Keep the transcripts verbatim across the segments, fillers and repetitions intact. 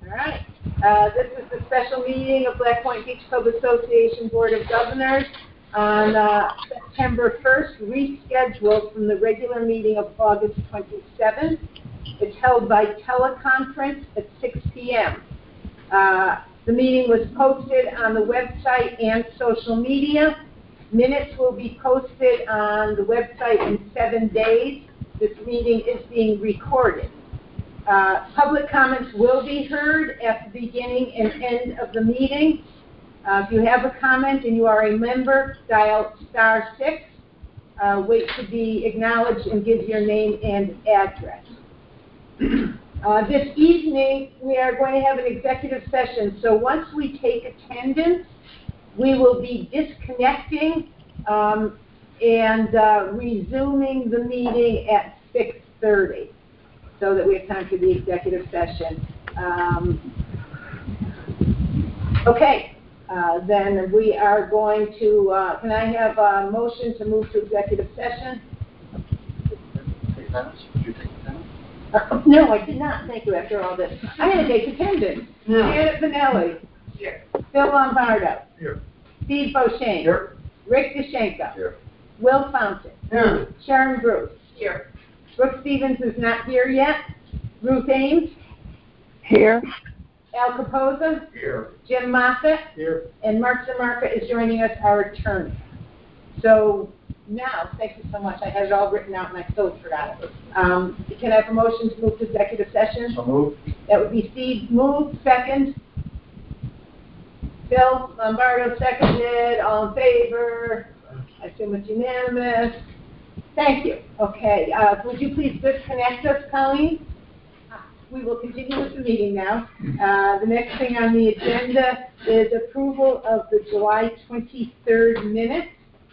All right. Uh, this is the special meeting of Black Point Beach Club Association Board of Governors on uh, September first, rescheduled from the regular meeting of August twenty-seventh. It's held by teleconference at six p m Uh, the meeting was posted on the website and social media. Minutes will be posted on the website in seven days. This meeting is being recorded. Uh, public comments will be heard at the beginning and end of the meeting. Uh, if you have a comment and you are a member, dial star six. Uh, wait to be acknowledged and give your name and address. Uh, this evening, we are going to have an executive session. So once we take attendance, we will be disconnecting um, and uh, resuming the meeting at six thirty so that we have time for the executive session. Um, okay, uh, then we are going to, uh, can I have a motion to move to executive session? Take minutes? Did you take minutes? Uh, no, I did not. Thank you. After all this, I'm going to take attendance. No. Janet Vanelli. Here. Phil Lombardo. Here. Steve Beauchene. Here. Rick DeShenko. Here. Will Fountain. Here. Sharon Bruce. Here. Brooke Stevens is not here yet. Ruth Ames. Here. Al Capoza. Here. Jim Moffitt. Here. And Mark Zamarka is joining us, our attorney. So now, thank you so much. I had it all written out and I still forgot it. Um, can I have a motion to move to executive session? So moved. That would be Steve moved, second. Phil Lombardo seconded. All in favor? I assume it's unanimous. Thank you. Okay, uh, would you please disconnect us, Colleen? We will continue with the meeting now. Uh, the next thing on the agenda is approval of the July twenty-third minutes.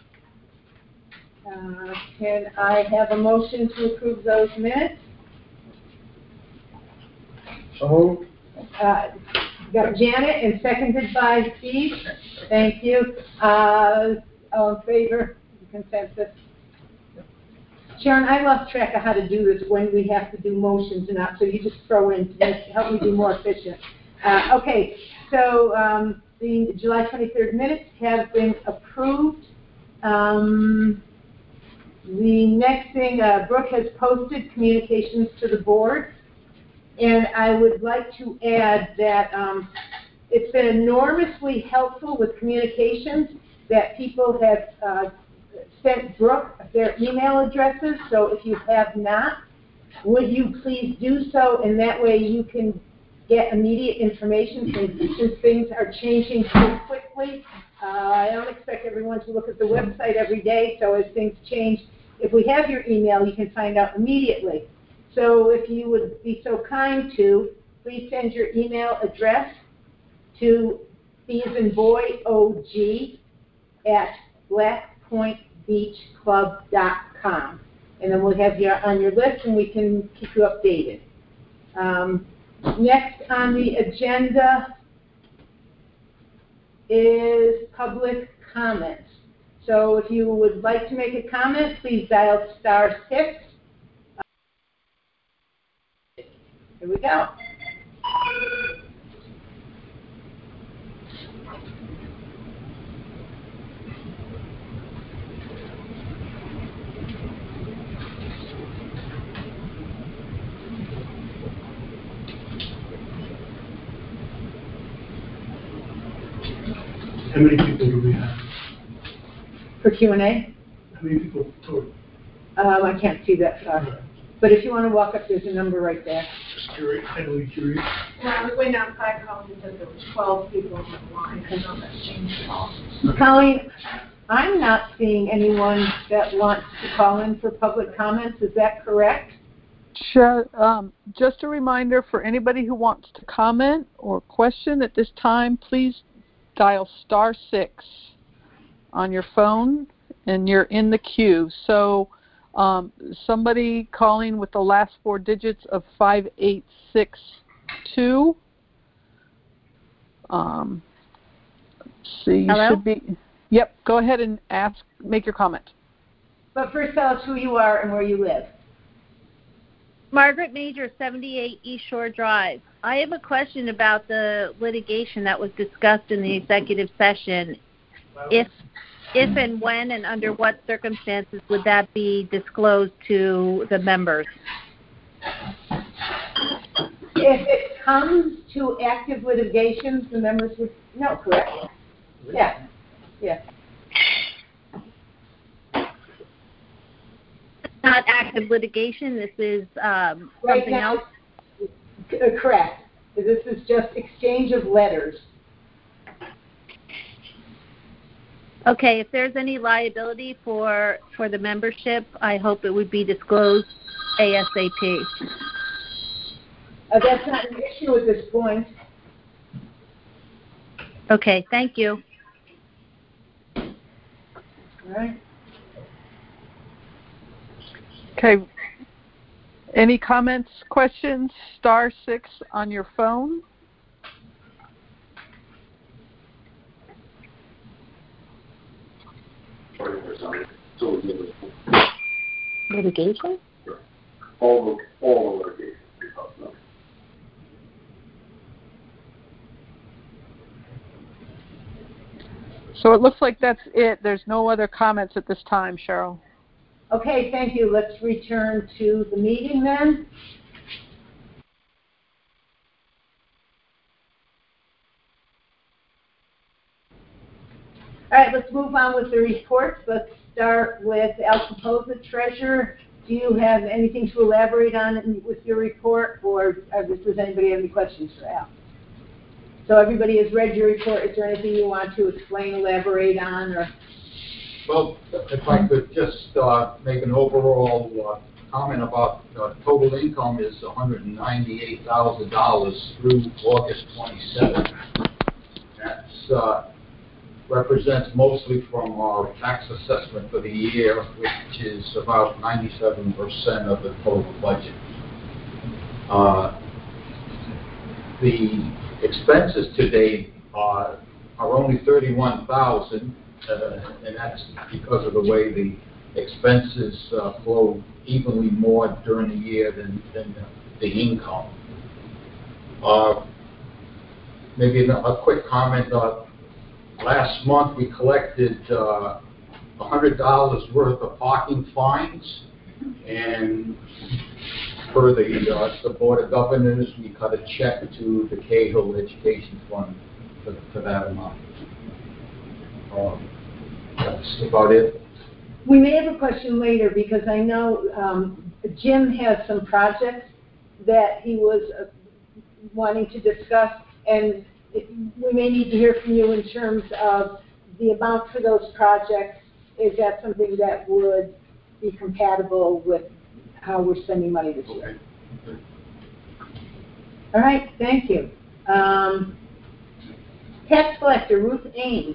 Uh, can I have a motion to approve those minutes? So moved. Uh, got Janet and seconded by Steve. Thank you. Uh, all in favor? Consensus. Sharon, I lost track of how to do this when we have to do motions and not, so you just throw in to make, help me be more efficient. Uh, okay, so um, the July twenty-third minutes have been approved. Um, the next thing, uh, Brooke has posted communications to the board, and I would like to add that um, it's been enormously helpful with communications that people have uh, sent Brooke their email addresses, so if you have not, would you please do so, and that way you can get immediate information since, since things are changing so quickly. Uh, I don't expect everyone to look at the website every day, so as things change, if we have your email, you can find out immediately. So if you would be so kind to, please send your email address to B as in boy, O G, at blackpoint beach club dot com. And then we'll have you on your list and we can keep you updated. Um, next on the agenda is public comments. So if you would like to make a comment, please dial star six. Here we go. How many people do we have? For Q and A? How many people total? Um, I can't see that far. Right. But if you want to walk up, there's a number right there. Just curious, heavily curious. Well, I was waiting outside, Colleen said there was twelve people on the line. I don't know if that's changed at all. Colleen, I'm not seeing anyone that wants to call in for public comments. Is that correct? Sure. Um, just a reminder for anybody who wants to comment or question at this time, please dial star six on your phone and you're in the queue. So um, somebody calling with the last four digits of five eight six two. Um, let's see, you Hello? should be. Yep, go ahead and ask, make your comment. But first tell us who you are and where you live. Margaret Major, seventy-eight East Shore Drive. I have a question about the litigation that was discussed in the executive session. If, if and when and under what circumstances would that be disclosed to the members? If it comes to active litigation, the members would know, correct? Yeah, yeah. Not active litigation. This is um, Right something now, else. uh, correct. This is just exchange of letters. Okay. If there's any liability for for the membership, I hope it would be disclosed ASAP. Uh, that's not an issue at this point. Okay. Thank you. All right. Okay. Any comments, questions? Star six on your phone. Litigation? All the, all the litigation. So it looks like that's it. There's no other comments at this time, Cheryl. Okay, thank you. Let's return to the meeting then. All right, let's move on with the reports. Let's start with Al Capozza, Treasurer. Do you have anything to elaborate on with your report, or does anybody have any questions for Al? So everybody has read your report. Is there anything you want to explain, elaborate on, or? Well, if I could just uh, make an overall uh, comment about uh, total income is one hundred ninety-eight thousand dollars through August twenty-seventh. That's uh, represents mostly from our tax assessment for the year, which is about ninety-seven percent of the total budget. Uh, the expenses today uh, are only thirty-one thousand dollars. Uh, and that's because of the way the expenses uh, flow evenly more during the year than, than the income. Uh, maybe a, a quick comment. Uh, last month we collected uh, one hundred dollars worth of parking fines, and for the, uh, the Board of Governors, we cut a check to the Cahill Education Fund for, for that amount. Um, that's about it. We may have a question later because I know um, Jim has some projects that he was uh, wanting to discuss, and it, we may need to hear from you in terms of the amount for those projects. Is that something that would be compatible with how we're spending money this year? All right, thank you. Um, tax collector Ruth Ames.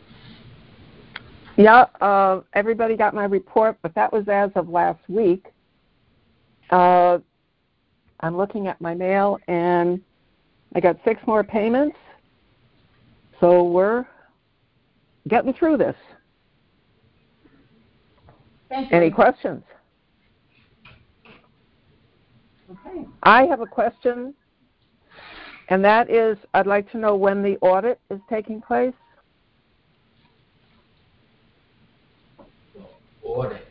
Yeah, uh, everybody got my report, but that was as of last week. Uh, I'm looking at my mail, and I got six more payments, so we're getting through this. Thank you. Any questions? Okay. I have a question, and that is, I'd like to know when the audit is taking place. Audit.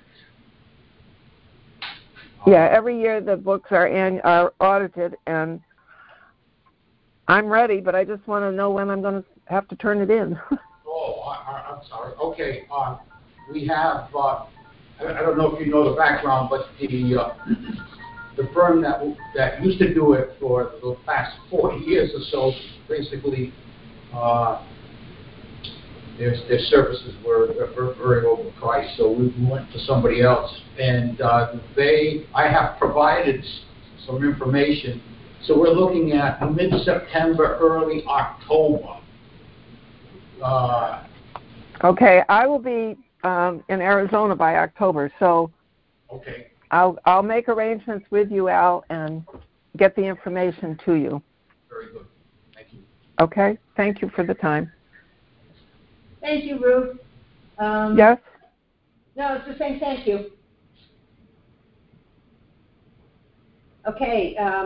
Yeah, every year the books are an, are audited, and I'm ready, but I just want to know when I'm going to have to turn it in. Oh, I, I, I'm sorry. Okay, uh, we have, uh, I, I don't know if you know the background, but the uh, the firm that that used to do it for the past forty years or so, basically, uh, Their, their services were, were very overpriced, so we went to somebody else. And uh, they, I have provided some information. So we're looking at mid-September, early October. Uh, Okay, I will be um, in Arizona by October, so okay. I'll I'll make arrangements with you, Al, and get the information to you. Very good. Thank you. Okay, thank you for the time. Thank you, Ruth. Um, Yes? No, it's the same thank you. Okay, um,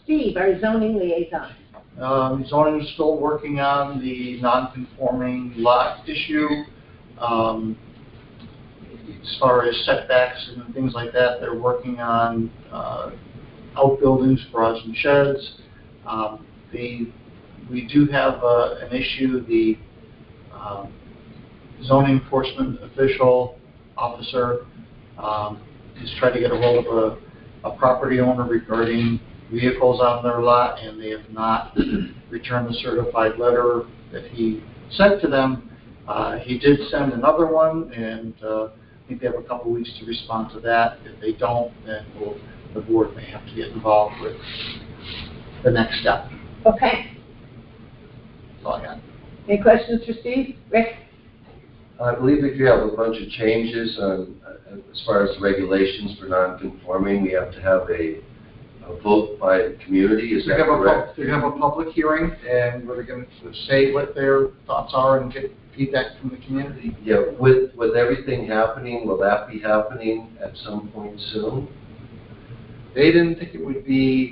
Steve, our zoning liaison. Um, zoning is still working on the non-conforming lot issue. Um, as far as setbacks and things like that, they're working on uh, outbuildings, garage and sheds. Um, the, we do have uh, an issue. The um, zoning enforcement official officer um, is trying to get a hold of a, a property owner regarding vehicles on their lot, and they have not returned the certified letter that he sent to them. Uh, he did send another one, and uh, I think they have a couple weeks to respond to that. If they don't, then we'll, the board may have to get involved with the next step. Okay. That's all I got. Any questions for Steve? Rick? I believe if you have a bunch of changes on, uh, as far as the regulations for non-conforming, we have to have a, a vote by the community. Is They that have a, correct? they have a public hearing, and we're going to say what their thoughts are and get feedback from the community. Yeah, with, with everything happening, will that be happening at some point soon? They didn't think it would be,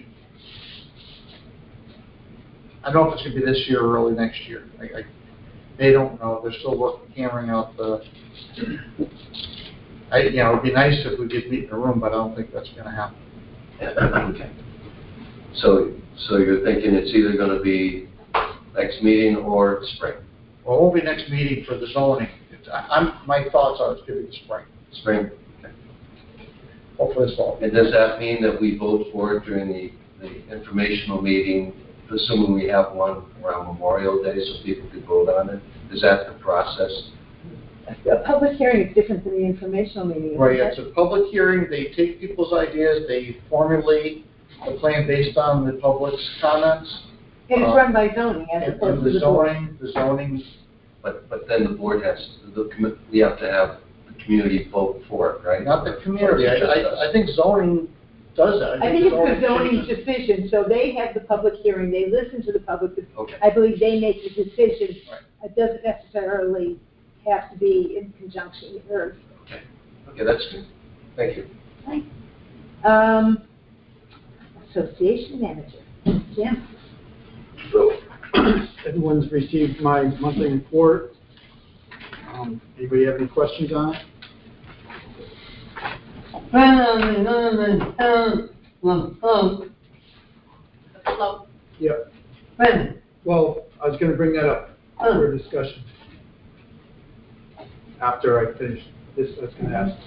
I don't know if it's going to be this year or early next year. I, I, they don't know. They're still working, hammering out the, I, you know, it'd be nice if we could meet in a room, but I don't think that's going to happen. Okay. So, so you're thinking it's either going to be next meeting or spring? Well, it won't be next meeting for the zoning. It's, I, I'm, my thoughts are it's going to be the spring. Spring. Okay. Hopefully this fall. And does that mean that we vote for it during the, the informational meeting, assuming we have one around Memorial Day so people could vote on it? Is that the process? A public hearing is different than the informational meeting. isn't Right, it? it's a public hearing. They take people's ideas, they formulate the plan based on the public's comments. And it's uh, run by zoning as And, opposed and to the the board. zoning, the zoning, But, but then the board has, the, commi- we have to have the community vote for it, right? not the community. I, I, I think zoning does that. I think it's the zoning zoning's decision, so they have the public hearing, they listen to the public. Okay. I believe they make the decision. Right. It doesn't necessarily have to be in conjunction or. Okay, okay, that's good. Thank you. Um, association manager, Jim. So, everyone's received my monthly report. Um, anybody have any questions on it? Yep. Well, I was gonna bring that up for a discussion. After I finish this, I was gonna ask.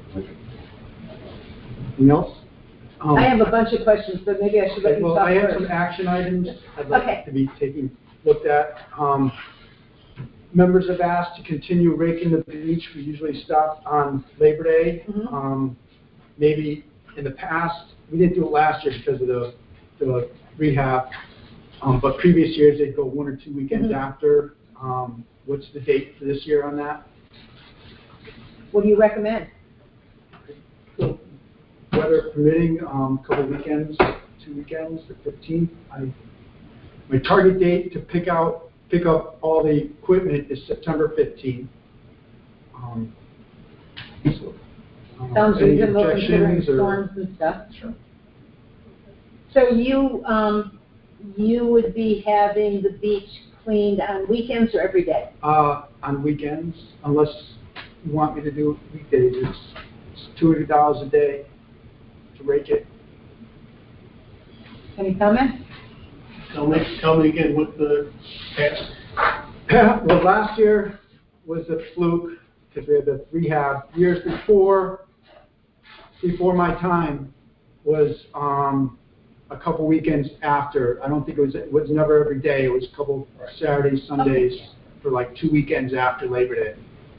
Anything else? Um, I have a bunch of questions, but maybe I should let Okay, you well, talk I have some first. action items I'd Okay. like to be taking, looked at. Um, members have asked to continue raking the beach. We usually stop on Labor Day. Mhm. Um, maybe in the past, we didn't do it last year because of the, the rehab. Um, but previous years, they'd go one or two weekends Mhm. after. Um, what's the date for this year on that? What do you recommend? So, weather permitting, um, couple weekends, two weekends, the fifteenth. I, my target date to pick out, pick up all the equipment is September fifteenth. Um, so, um, Sounds any reasonable considering objections or- storms and stuff. Sure. So you, um, you would be having the beach cleaned on weekends or every day? Uh, on weekends, unless you want me to do weekdays, it's, it's two hundred dollars a day to rake it. Any comments? Tell me, tell me again what the past. Well, last year was a fluke because we had the rehab. Years before, before my time was um, a couple weekends after. I don't think it was, it was never every day. It was a couple Saturdays, Sundays for like two weekends after Labor Day.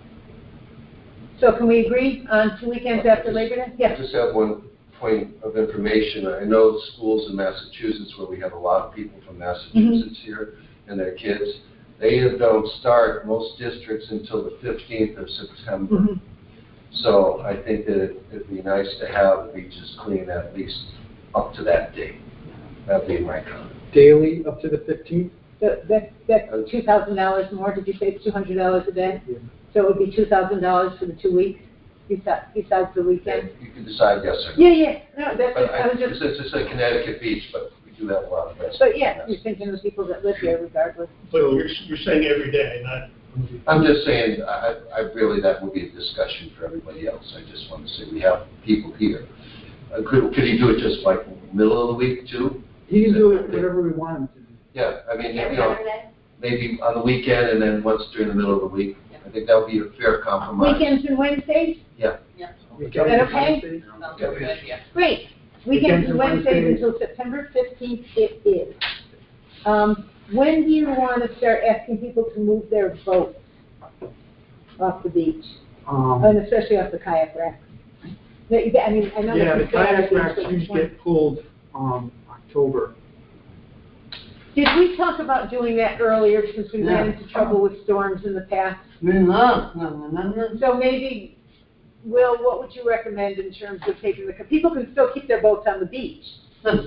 So can we agree on two weekends after Labor Day? I Yes. just have one point of information. I know schools in Massachusetts where we have a lot of people from Massachusetts Mm-hmm. here and their kids, they don't start most districts until the fifteenth of September. Mhm. So I think that it- it'd be nice to have the beaches clean at least up to that date. That'd be my comment. Daily up to the fifteenth? So that, that's two thousand dollars more, did you say it's two hundred dollars a day? Yeah. So it would be two thousand dollars for the two weeks, besides, besides the weekend? You can decide yes or no. Yeah, yeah, no, that's, But I I, was it's, just, it's a Connecticut beach, but we we do have a lot of residents. But yeah, you're thinking of the people that live here regardless. But you're, you're saying every day, not. I'm just saying, I, I really, that would be a discussion for everybody else. I just want to say we have people here. Uh, could, could he do it just like middle of the week too? He can do it whatever we want him to do. Yeah, I mean, you know, maybe on the weekend and then once during the middle of the week. I think that would be a fair compromise. Weekends and Wednesdays? Yeah. Is that okay? Great. Weekends and Wednesdays until September fifteenth it is. Um, when do you want to start asking people to move their boats off the beach? Um, And especially off the kayak racks? I mean, I know yeah, that the kayak beach, racks but usually which one? get pulled, um, October. Did we talk about doing that earlier since we ran into trouble with storms in the past? So maybe, Will, what would you recommend in terms of taking the, people can still keep their boats on the beach. When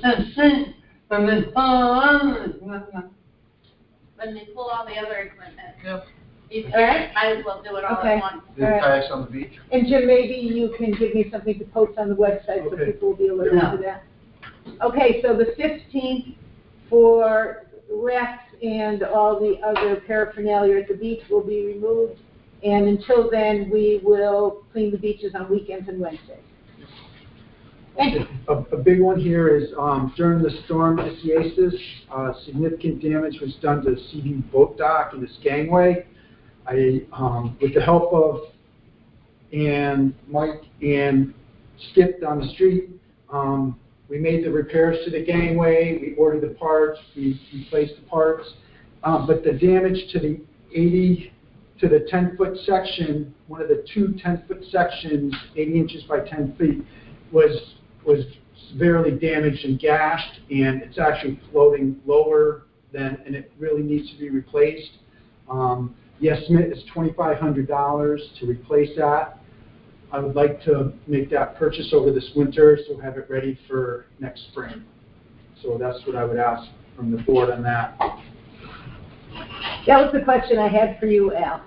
they pull all the other equipment, Yep. you All right. might as well do it all Okay. at once. The All right. kayaks on the beach. And Jim, maybe you can give me something to post on the website so Okay. people will be alerted Yeah. to that. Okay, so the fifteenth for racks and all the other paraphernalia at the beach will be removed. And until then, we will clean the beaches on weekends and Wednesdays. Thank you. A, a big one here is, um, during the storm Isaias, uh, significant damage was done to the C V boat dock and this gangway. I, um, with the help of, and Mike and Skip down the street, um, we made the repairs to the gangway, we ordered the parts, we replaced the parts, um, but the damage to the eighty, to the ten-foot section, one of the two ten-foot sections, eighty inches by ten feet, was was severely damaged and gashed, and it's actually floating lower than, and it really needs to be replaced. Um, the estimate is twenty-five hundred dollars to replace that. I would like to make that purchase over this winter, so have it ready for next spring. So that's what I would ask from the board on that. That was the question I had for you, Al.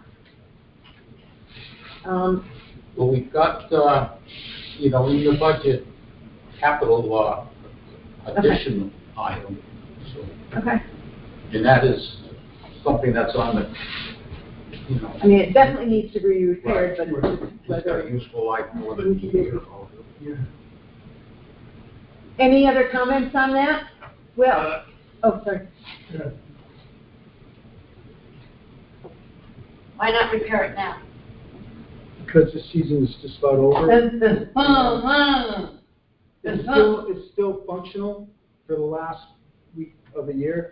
Um, Well, we've got, uh, you know, in the budget, capital, uh, addition item, so, okay. and that is something that's on the, you know. I mean, it definitely needs to be repaired, Right. but it's just It's got whether. a useful life more than a year. Any other comments on that? Will? Uh, Oh, sorry. Why not repair it now? Because the season is just about over. It's still, it's still functional for the last week of the year.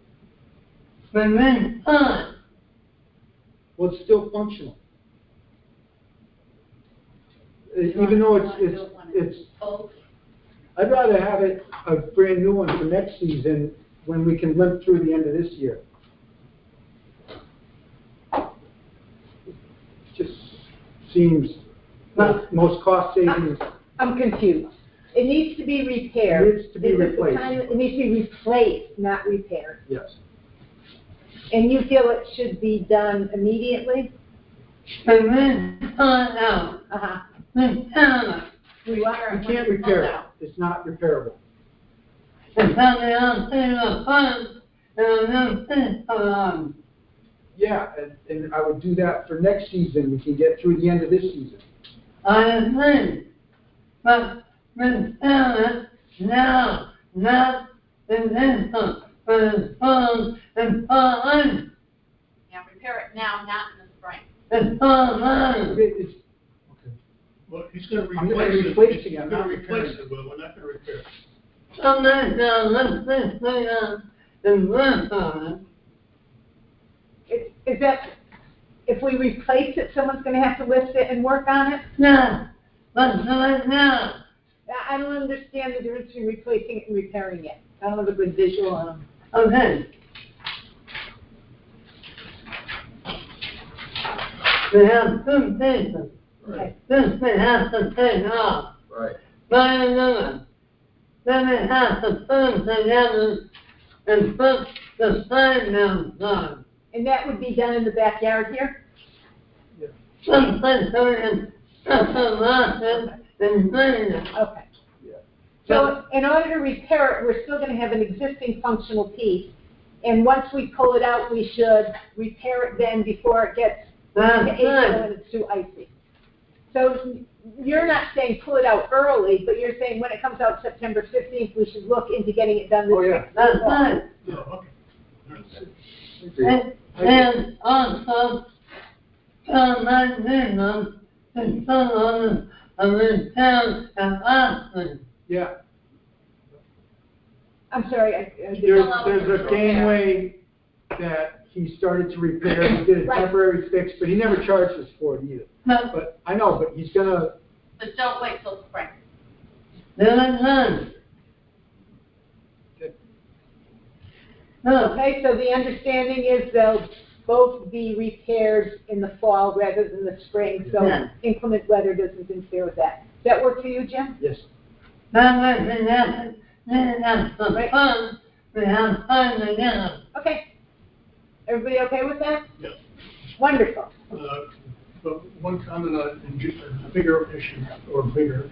Well, it's still functional. Uh, Even though it's, it's, it's, I'd rather have it, a brand new one for next season when we can limp through the end of this year. Just seems the most cost savings. I'm confused. It needs to be repaired. It needs to be Is it the replaced. kind of- It needs to be replaced, not repaired. Yes. And you feel it should be done immediately? Uh-huh. We want- You can't repair it. It's not repairable. Yeah, and, and I would do that for next season. We can get through the end of this season. Yeah, repair it now, not in the spring. It- It's, Well, he's gonna I'm replace gonna it. replace it, He's I'm gonna not replace repairing it, Will, we're not gonna repair it. Is is that, if we replace it, someone's gonna have to lift it and work on it? I I don't understand the difference between replacing it and repairing it. I don't have a good visual on them. Okay. Okay. Right. And that would be done in the backyard here? Okay. So So in order to repair it, we're still gonna have an existing functional piece. And once we pull it out, we should repair it then before it gets to April and it's too icy. So you're not saying pull it out early, but you're saying when it comes out September fifteenth, we should look into getting it done this Oh, yeah. week. That's fine. Oh, okay. And, and also, uh, my minimum is so long of the town of Austin. Yeah, I'm sorry, I, I didn't. there's, there's a gangway that he started to repair, he did a Right. temporary fix, but he never charged us for it either. But, I know, but he's gonna, But don't wait till spring. Then I'm done. No, Okay, so the understanding is they'll both be repaired in the fall rather than the spring, so Yeah. inclement weather doesn't interfere with that. Does that work for you, Jim? yes. that was the happen. Then have some Right. fun. We have fun together. Okay. Everybody okay with that? Yeah. Wonderful. Uh, But one comment on in ju- a bigger issue, or bigger.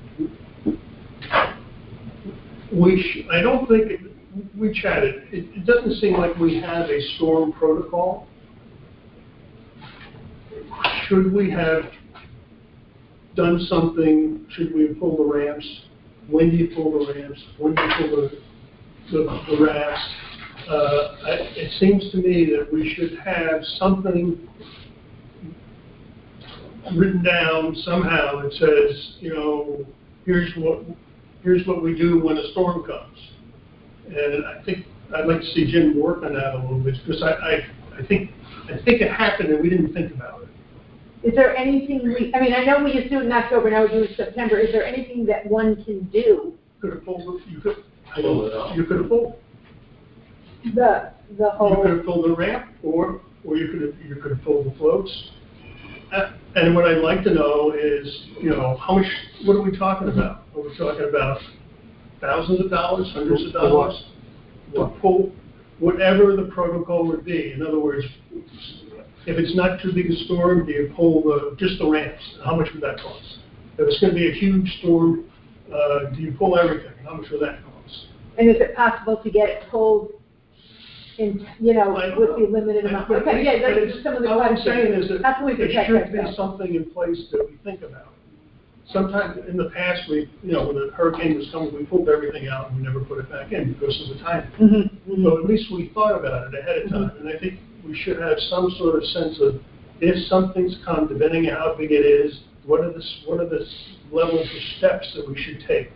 We, sh- I don't think, it- we chatted, it, it doesn't seem like we have a storm protocol. Should we have done something, should we have pulled the ramps? When do you pull the ramps? When do you pull the, the, the rafts? Uh, I, it seems to me that we should have something written down somehow that says, you know, here's what, here's what we do when a storm comes. And I think, I'd like to see Jim work on that a little bit, because I, I, I think, I think it happened and we didn't think about it. Is there anything we, I mean, I know we used to do it in October, now we do it in September. Is there anything that one can do? Could have pulled, you could, I don't, you could have pulled, The, the you whole, could have pulled the ramp, or, or you could have, you could have pulled the floats. Uh, And what I'd like to know is, you know, how much, what are we talking about? Are we talking about thousands of dollars, hundreds of dollars? To pull, whatever the protocol would be. In other words, if it's not too big a storm, do you pull the, just the ramps? How much would that cost? If it's gonna be a huge storm, uh, do you pull everything? How much would that cost? and is it possible to get it pulled in, you know, I don't with the know. limited amount? But Okay, yeah, but those it's- are some of the all I'm questions. saying is that How can we there protect should be ourselves? something in place that we think about. Sometimes in the past, we, you know, when the hurricane was coming, we pulled everything out and we never put it back in because of the timing. Mhm, So mhm. at least we thought about it ahead of time, and I think we should have some sort of sense of if something's come, depending on how big it is, what are the, s- what are the s- levels of steps that we should take?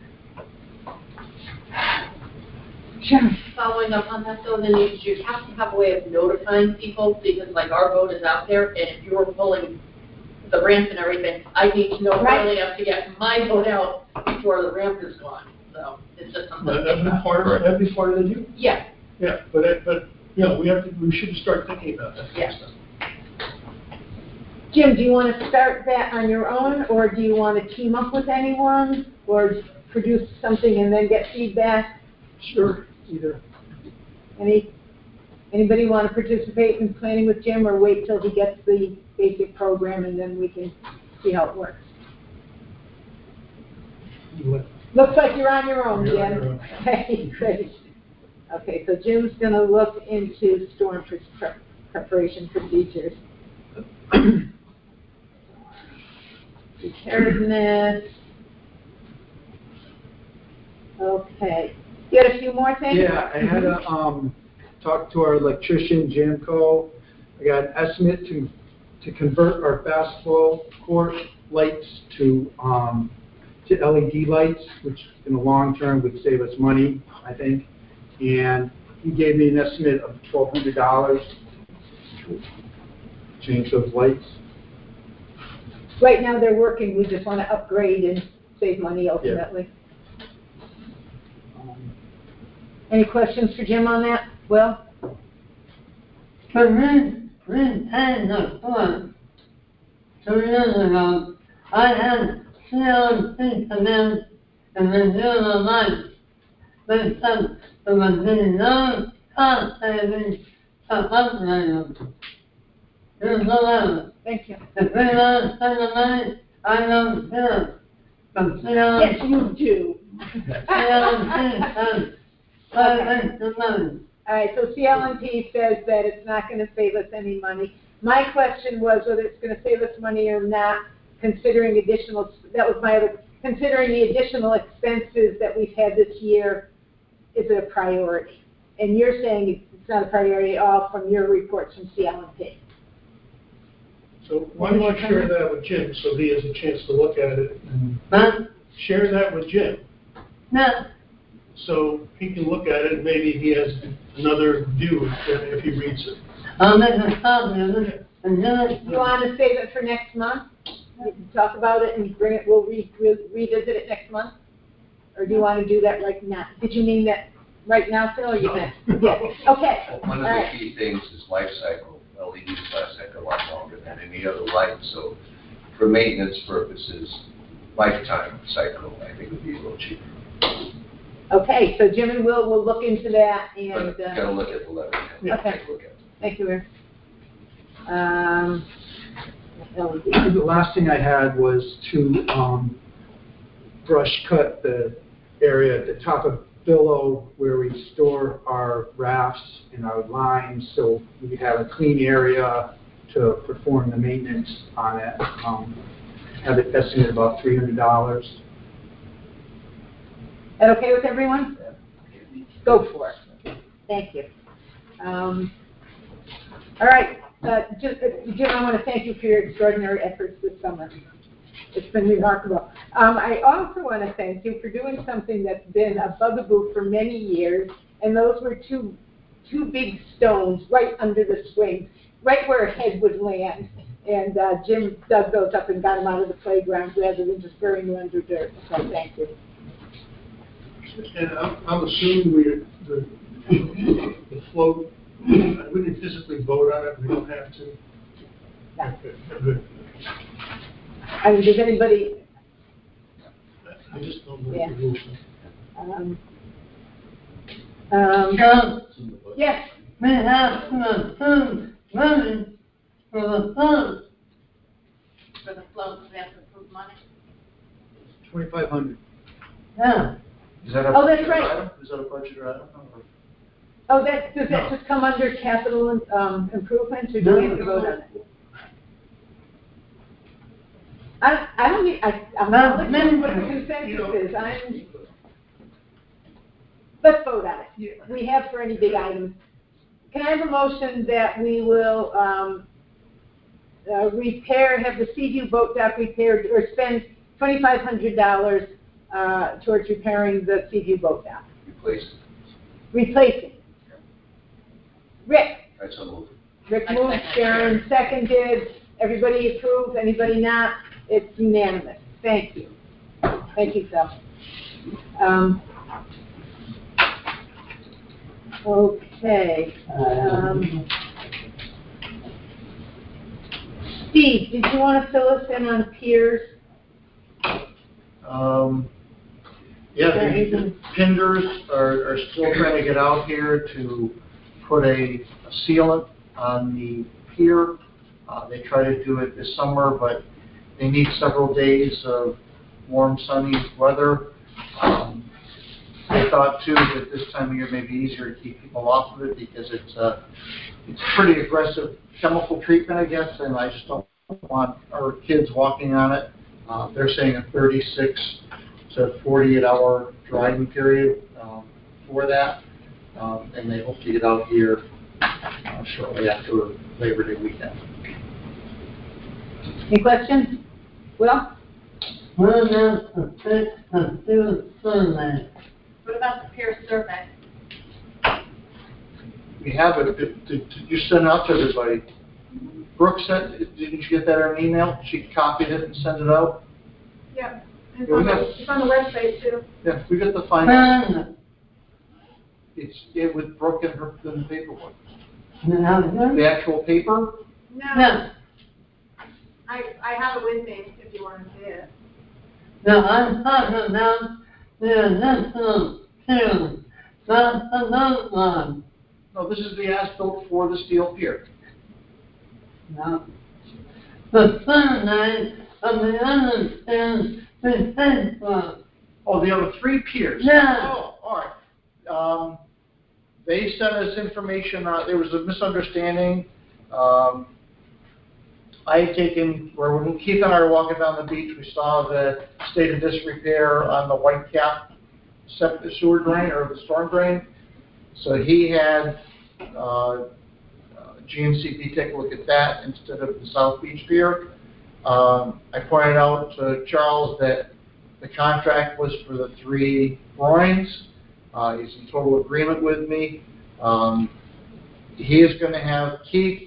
Sure. Following up on that though, then you, you have to have a way of notifying people, because like our vote is out there, and if you're pulling the ramp and everything, I need to know Right. early enough to get my vote out before the ramp is gone. So it's just something. That- That'd be part of, that'd be part of the deal. Yeah, Yeah, but, it- but, you know, we have to, we should start thinking about that kind Yeah. of stuff. Jim, do you want to start that on your own, or do you want to team up with anyone, or produce something and then get feedback? Sure, either. Any, anybody want to participate in planning with Jim, or wait till he gets the basic program and then we can see how it works? Looks like you're on your own, You're on Jim. your own. Okay, great. Okay, so Jim's gonna look into storm pre- pre- preparation procedures. Preparedness. Okay. You had a few more things? Yeah, I had to, um, talk to our electrician, Jamco. I got an estimate to, to convert our fast flow court lights to, um, to L E D lights, which in the long term would save us money, I think. And he gave me an estimate of twelve hundred dollars to change those lights. Right now they're working, we just want to upgrade and save money ultimately. Um, Any questions for Jim on that? Will? For me, we had the fun. Two years ago, I had C O C come in and review the lights. They said there would be no cost savings to upgrade them. Here's the letter. Thank you. If we don't spend the money, I don't care. But C O C Yes, you do. L and T says five extra months. All right, so C L and P says that it's not going to save us any money. My question was whether it's going to save us money or not, considering additional, that was my other, considering the additional expenses that we've had this year, is it a priority? And you're saying it's not a priority at all from your reports from C L and P. So why don't you share that with Jim so he has a chance to look at it? Huh? Share that with Jim No. so he can look at it and maybe he has another view if he reads it. I'll make a copy of it and then it. You want to save it for next month? Talk about it and bring it, we'll re- re- revisit it next month? Or do you want to do that right now? Did you mean that right now, Phil, or you meant? Yeah, okay. One of All the right. key things is life cycle. L E Ds last a lot longer than any other light, so for maintenance purposes, lifetime cycle, I think would be a little cheaper. Okay, so Jim and Will will look into that and. But uh, gotta look at the letter. Yeah. Okay. Take a look at it. Thank you, Rick. Um, The last thing I had was to um, brush cut the area at the top of Billow where we store our rafts and our lines, so we have a clean area to perform the maintenance on it. Um, have it estimated about three hundred dollars. That okay with everyone? Go for it. Thank you. Um, all right, uh, just, uh, Jim, I want to thank you for your extraordinary efforts this summer. It's been remarkable. Um, I also want to thank you for doing something that's been a bugaboo for many years, and those were two two big stones right under the swing, right where a head would land. And uh, Jim dug those up and got them out of the playground rather than just burying them under dirt. So thank you. And I'm, I'm assuming we, the, the float, we didn't physically vote on it, we don't have to. No. Okay, good. I mean, does anybody? I just don't know Yeah. the rules. Um, um, So, yes. we have to approve money for the float. For the float, we have to approve money. twenty-five hundred. Yeah. Is that a Oh, that's budget right. item? Is that a budget item? Or- Oh, that, does that No. just come under capital um, improvements, or do we have to vote on it? I, I don't need, I, I'm not looking what the consensus is, I'm, let's vote on it. We have for any big items. Can I have a motion that we will, um, uh, repair, have the Seaview boat dock repaired, or spend twenty-five hundred dollars, uh, towards repairing the Seaview boat dock? Replace it. Replacing. Rick? That's a move. Rick I moved, second. Sharon seconded, everybody approves, anybody not? It's unanimous. Thank you. Thank you, Phil. Um, okay. Um, Steve, did you want to fill us in on Piers? Um, yeah, the the Pinders are, are still trying to get out here to put a a sealant on the pier. Uh, they try to do it this summer, but they need several days of warm, sunny weather. Um, they thought too that this time of year may be easier to keep people off of it because it's a, it's pretty aggressive chemical treatment, I guess, and I just don't want our kids walking on it. Uh, they're saying a thirty-six to forty-eight hour driving period um, for that, um, and they hope to get out here uh, shortly after Labor Day weekend. Any questions? Will? What about the fix of field survey? What about the peer survey? We have it. Did, did, did you send it out to everybody? Brooke sent, didn't you get that in an email? She copied it and sent it out? Yeah, it's Yeah, we on got- the, it's on the website too. Yeah, we got the final. Um, It's it with Brooke and her in the paperwork. now, The actual paper? No, no, I, I have it with me if you want to see it. no, I'm talking about the additional field, not the boat one. No, this is the as-built for the steel pier. No. The survey of the other fields we paid for. Oh, the other three piers? Yeah. Oh, all right. Um, they sent us information, uh, there was a misunderstanding. Um, I had taken, where when Keith and I were walking down the beach, we saw the state of disrepair on the White Cap septic sewer drain, or the storm drain. So he had, uh, G M C P take a look at that instead of the South Beach Pier. Um, I pointed out to Charles that the contract was for the three groins. Uh, he's in total agreement with me. Um, he is going to have Keith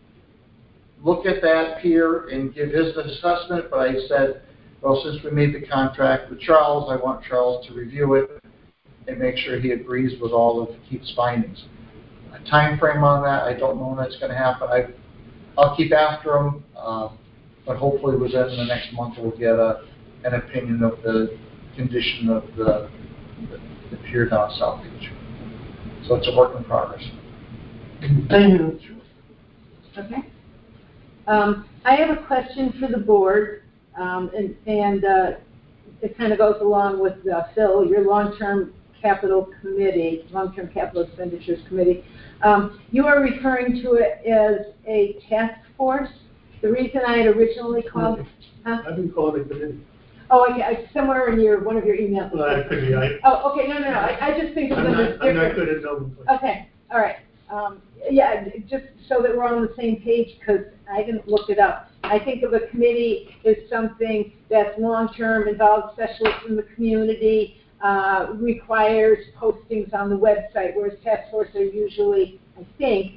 look at that pier and give his assessment, but I said, well, since we made the contract with Charles, I want Charles to review it and make sure he agrees with all of Keith's findings. A time frame on that, I don't know when that's going to happen. I, I'll keep after him, um, but hopefully within the next month we'll get a, an opinion of the condition of the, the, the pier down South Beach. So it's a work in progress. Thank you. Okay. Um, I have a question for the board, um, and, and uh, it kind of goes along with uh, Phil, your long-term capital committee, long-term capital expenditures committee. Um, you are referring to it as a task force. The reason I had originally called, huh? I've been calling it committee. Oh, okay, I- somewhere in your, one of your emails. Well, I could be, I, Oh, okay, no, no, no, I, I just think of I'm them as not, I'm different. not good at knowing. Okay, all right. Um, yeah, just so that we're on the same page, because I didn't look it up. I think of a committee as something that's long-term, involves specialists in the community, uh, requires postings on the website, whereas task force are usually, I think,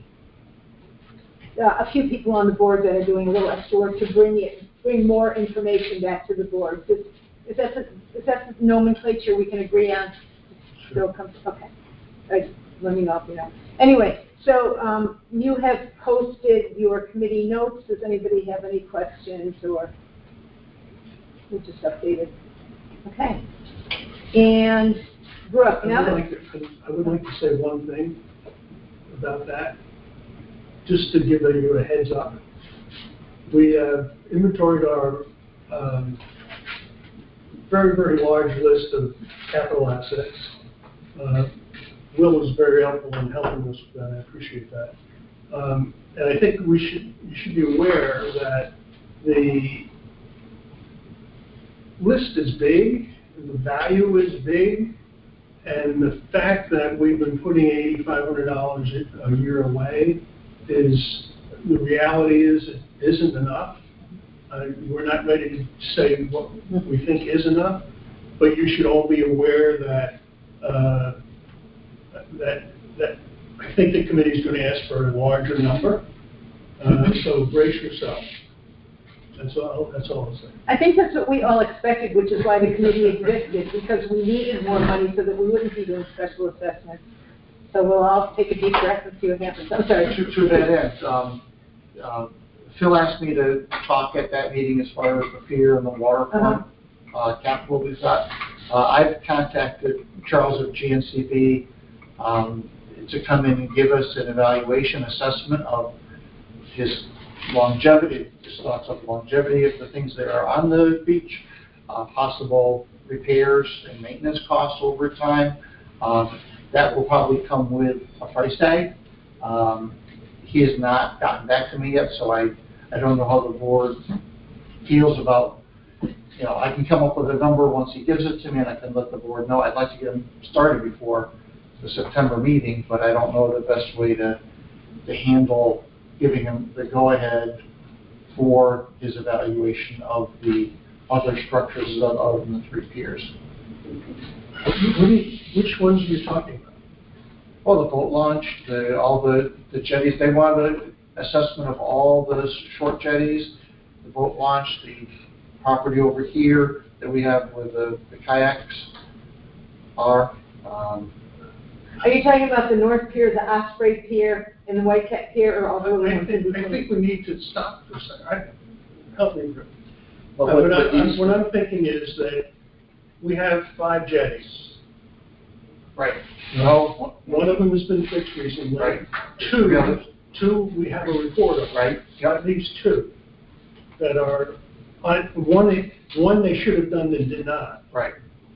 uh, a few people on the board that are doing a little extra work to bring it, bring more information back to the board. Is, is that the, is that the nomenclature we can agree on? Still comes, okay. Right. Let me know if you know. Anyway, so um, you have posted your committee notes. Does anybody have any questions, or we just updated? Okay. And Brooke, I now would that like to, I would like to say one thing about that, just to give you a heads up. We have inventoried our um, very, very large list of capital assets. Uh, Will was very helpful in helping us with that. I appreciate that. Um, and I think we should, you should be aware that the list is big, and the value is big, and the fact that we've been putting eight thousand five hundred dollars a year away is, the reality is it isn't enough. Uh, we're not ready to say what we think is enough, but you should all be aware that uh, that that I think the committee is going to ask for a larger number. Uh, so brace yourself. That's all. That's all I'll say. I think that's what we all expected, which is why the committee existed, because we needed more money so that we wouldn't be doing special assessments. So we'll all take a deep breath and see what happens. I'm sorry. To, to that end, um, uh, Phil asked me to talk at that meeting as far as the pier and the waterfront uh-huh. uh, capital we've got. Uh, I've contacted Charles of G N C B um, to come in and give us an evaluation assessment of his longevity, his thoughts of longevity of the things that are on the beach, uh, possible repairs and maintenance costs over time. Um, that will probably come with a price tag. Um, he has not gotten back to me yet, so I, I don't know how the board feels about, you know, I can come up with a number once he gives it to me and I can let the board know. I'd like to get him started before the September meeting, but I don't know the best way to, to handle giving him the go-ahead for his evaluation of the other structures other than the three piers. What you, which ones are you talking about? Well, the boat launch, the, all the, the jetties. They want an assessment of all the short jetties, the boat launch, the property over here that we have where the, the kayaks are. Um, Are you talking about the North Pier, the Osprey Pier, and the White Cat Pier, or all the other I ones in think, between? I think we need to stop for a second. I, help me, Rick. But Uh, what- what, what I, these- what I'm thinking is that we have five jetties. Right. No. One of them has been fixed recently. Right. Two, Three others. two we have a report of. Right. Got these two that are, on, one, they- one they should have done and did not. Right.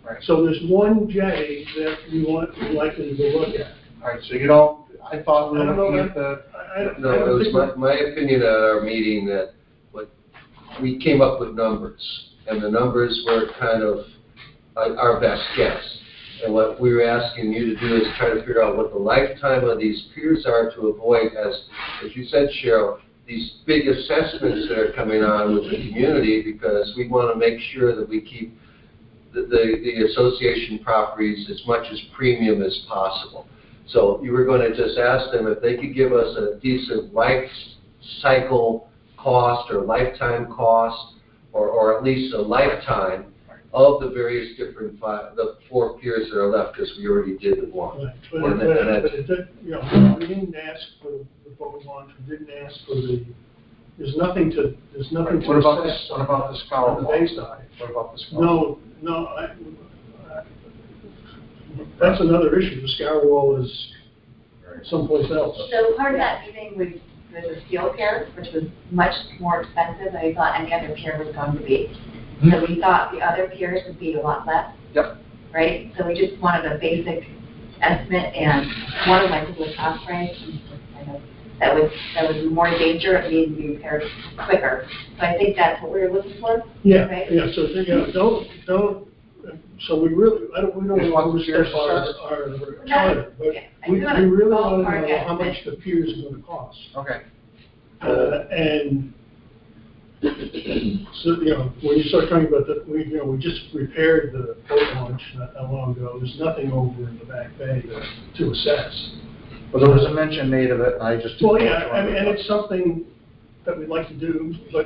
Right. So there's one jetty that we want, we'd like them to go look at. All right, so you don't, I thought we I were don't know looking that- at the, I- I- I No, it don't was think my, we're- my opinion at our meeting that what, we came up with numbers, and the numbers were kind of uh, our best guess. And what we were asking you to do is try to figure out what the lifetime of these piers are to avoid, as, as you said, Cheryl, these big assessments that are coming on with the community, because we want to make sure that we keep the, the, the association properties as much as premium as possible. So you were going to just ask them if they could give us a decent life cycle cost or lifetime cost, or, or at least a lifetime of the various different five, the four piers that are left, because we already did the one. Right. But, And but, that- and that- but it did, you know, we didn't ask for the boat launch, we didn't ask for the, there's nothing to, there's nothing to what about assess this, what about the on scour the wall? bay side. What about the scour? No, no, I, I- that's another issue, the scour wall is someplace else. So part of that meeting was, was the steel pier, which was much more expensive than we thought any other pier was going to be. So we thought the other piers would be a lot less. Yep. Right? So we just wanted a basic estimate, and one of them I think was Osprey. That was, that was more danger of needing to be repaired quicker. So I think that's what we were looking for. Yeah, right? yeah, so, you know, don't, don't, so we really, I don't, we don't Just want want to the piers overstep our, assessed? our charter, but Yeah, I we, do we want a really want to ballpark know how much estimate. the piers are gonna cost. Okay. Uh, and, so, you know, when you start talking about the, we, you know, we just repaired the boat launch not that long ago, there's nothing over in the back bay to, to assess. Well, there was a mention made of it, and I just. Well, yeah, I mean, and it's something that we'd like to do, but,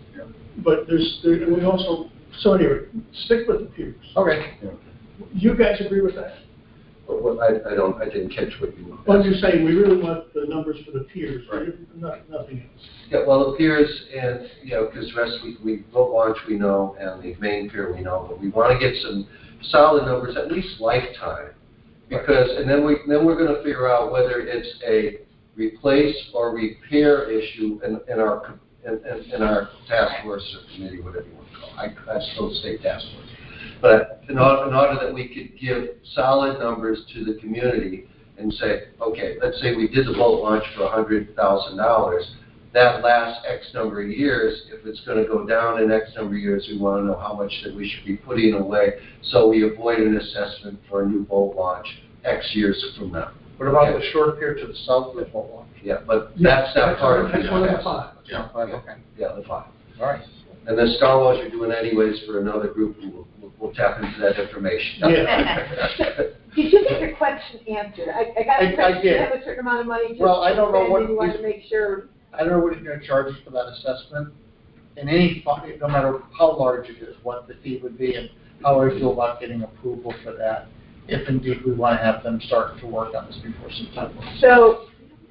but there's, there, and we also, so anyway, stick with the piers. Okay. You guys agree with that? But what, I, I don't, I didn't catch what you. Well, I'm just saying, we really want the numbers for the piers, Right. not, nothing else. Yeah, well, the piers and, you know, because the rest we, we, boat launch we know, and the main pier we know, but we want to get some solid numbers, at least lifetime. Because, and then we, then we're going to figure out whether it's a replace or repair issue in, in our, in, in, in our task force or committee, whatever you want to call it. I, I still say task force. But in order, in order that we could give solid numbers to the community and say, okay, let's say we did the boat launch for a hundred thousand dollars. That lasts X number of years. If it's going to go down in X number of years, we want to know how much that we should be putting away, so we avoid an assessment for a new boat launch X years from now. What about Okay. the short pier to the south of the boat launch? Yeah, but that's not part of it. That's one of the five. Yeah, fine, okay. Yeah, the five. All right. And the Star Wars you're doing anyways for another group, and we'll, we'll, we'll tap into that information. Yeah. Did you get your question answered? I, I got I- a I question, did. you have a certain amount of money to Well, I don't know spend, what and you want to these- make sure. I don't know what he's gonna charge us for that assessment. In any, fund, no matter how large it is, what the fee would be, and how I feel about getting approval for that, if indeed we wanna have them start to work on this before September. So,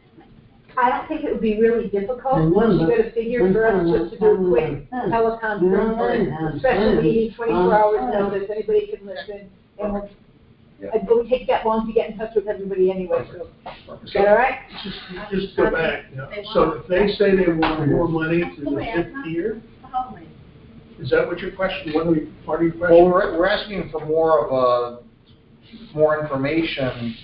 I don't think it would be really difficult, once you get a figure for us just to do a quick teleconference or special meeting, twenty-four hours notice, anybody can listen, and we'll, it won't take that long to get in touch with everybody anyway, so, is that all right? Just, just go back, you know. So if they say they want more money for the fifth year, is that what your question, what are we, part of your Well, question? we're, we're asking for more of a, more information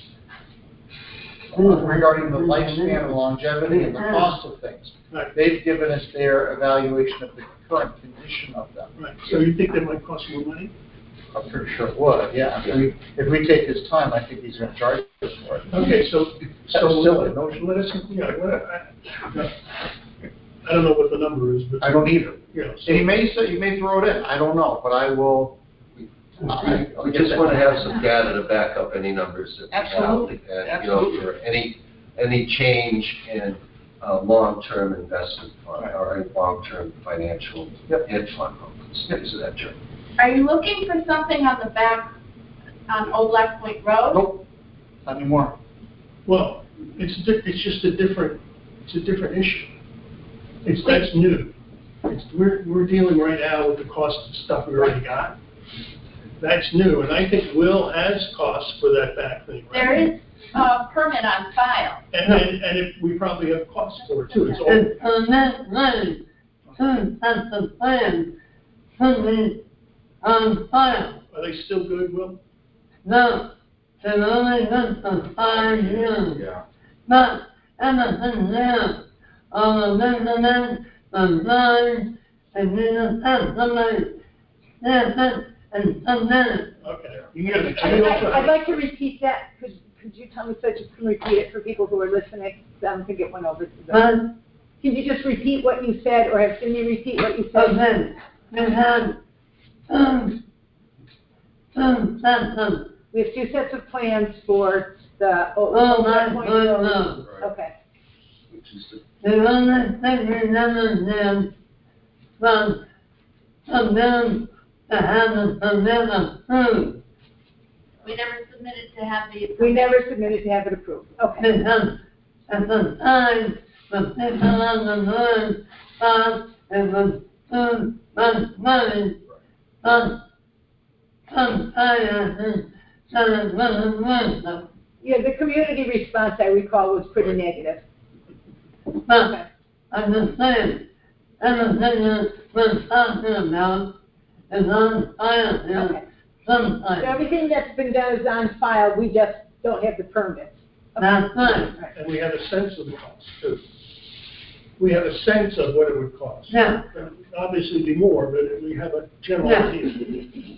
uh, regarding the lifespan and longevity and the cost of things. Right. They've given us their evaluation of the current condition of them. Right, so you think they might cost more money? I'm pretty sure it would, yeah. If we, if we take his time, I think he's gonna charge us for it. Okay, so, so That's silly. let, let us, yeah, let, I, I don't know what the number is, but. I don't either. You know, And he so, may say, you may throw it in, I don't know, but I will. I- We just want to have some data to back up any numbers that we have. Absolutely. And, you know, for any, any change in, uh, long-term investment fund or a long-term financial hedge fund, use of that term. Are you looking for something on the back, on Old Black Point Road? Nope, not anymore. well, it's, a di- it's just a different, it's a different issue. It's, that's new. It's, we're, we're dealing right now with the cost of stuff we already got. That's new, and I think Will has costs for that back thing, right? There is a permit on file. And, and, and if, we probably have costs for it too, it's all, It's permit ready, soon as the plan should be on file. Are they still good, Will? No, they're only good for five years. Yeah. But everything there, all the measurements, the lines, and you just have somebody there and some minutes. Okay. You can get I'd it. like- I'd like to repeat that. Could, could you tell me so just can repeat it for people who are listening? Um, to get one over to them. Can you just repeat what you said, or have Cindy repeat what you said? Okay, we had two, two sets of, We have two sets of plans for the Old Oh, Old that's Point good Road. enough. Okay. Which is the, the only thing we never did was for them to have the permit approved. We never submitted to have the. We never submitted to have it approved. Okay. Because at the time, the people on the board thought it was too much money, but some finances said it wasn't worth it. Yeah, the community response, I recall, was pretty negative. But I'm just saying, everything that we're talking about is on file here Okay. sometime. So everything that's been done is on file, we just don't have the permits. That's right. And we have a sense of the cost, too. We have a sense of what it would cost. Yeah. And obviously be more, but we have a general Yeah. idea.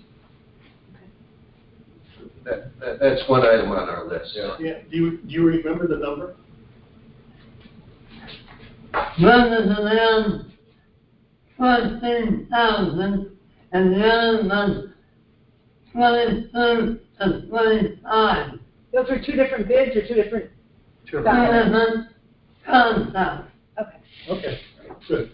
that, that, that's one item on our list. Yeah. Do you, do you remember the number? One is around fourteen thousand, and the other was twenty-two to twenty-five. Those were two different bids or two different? Two different concepts. Okay. Okay, good.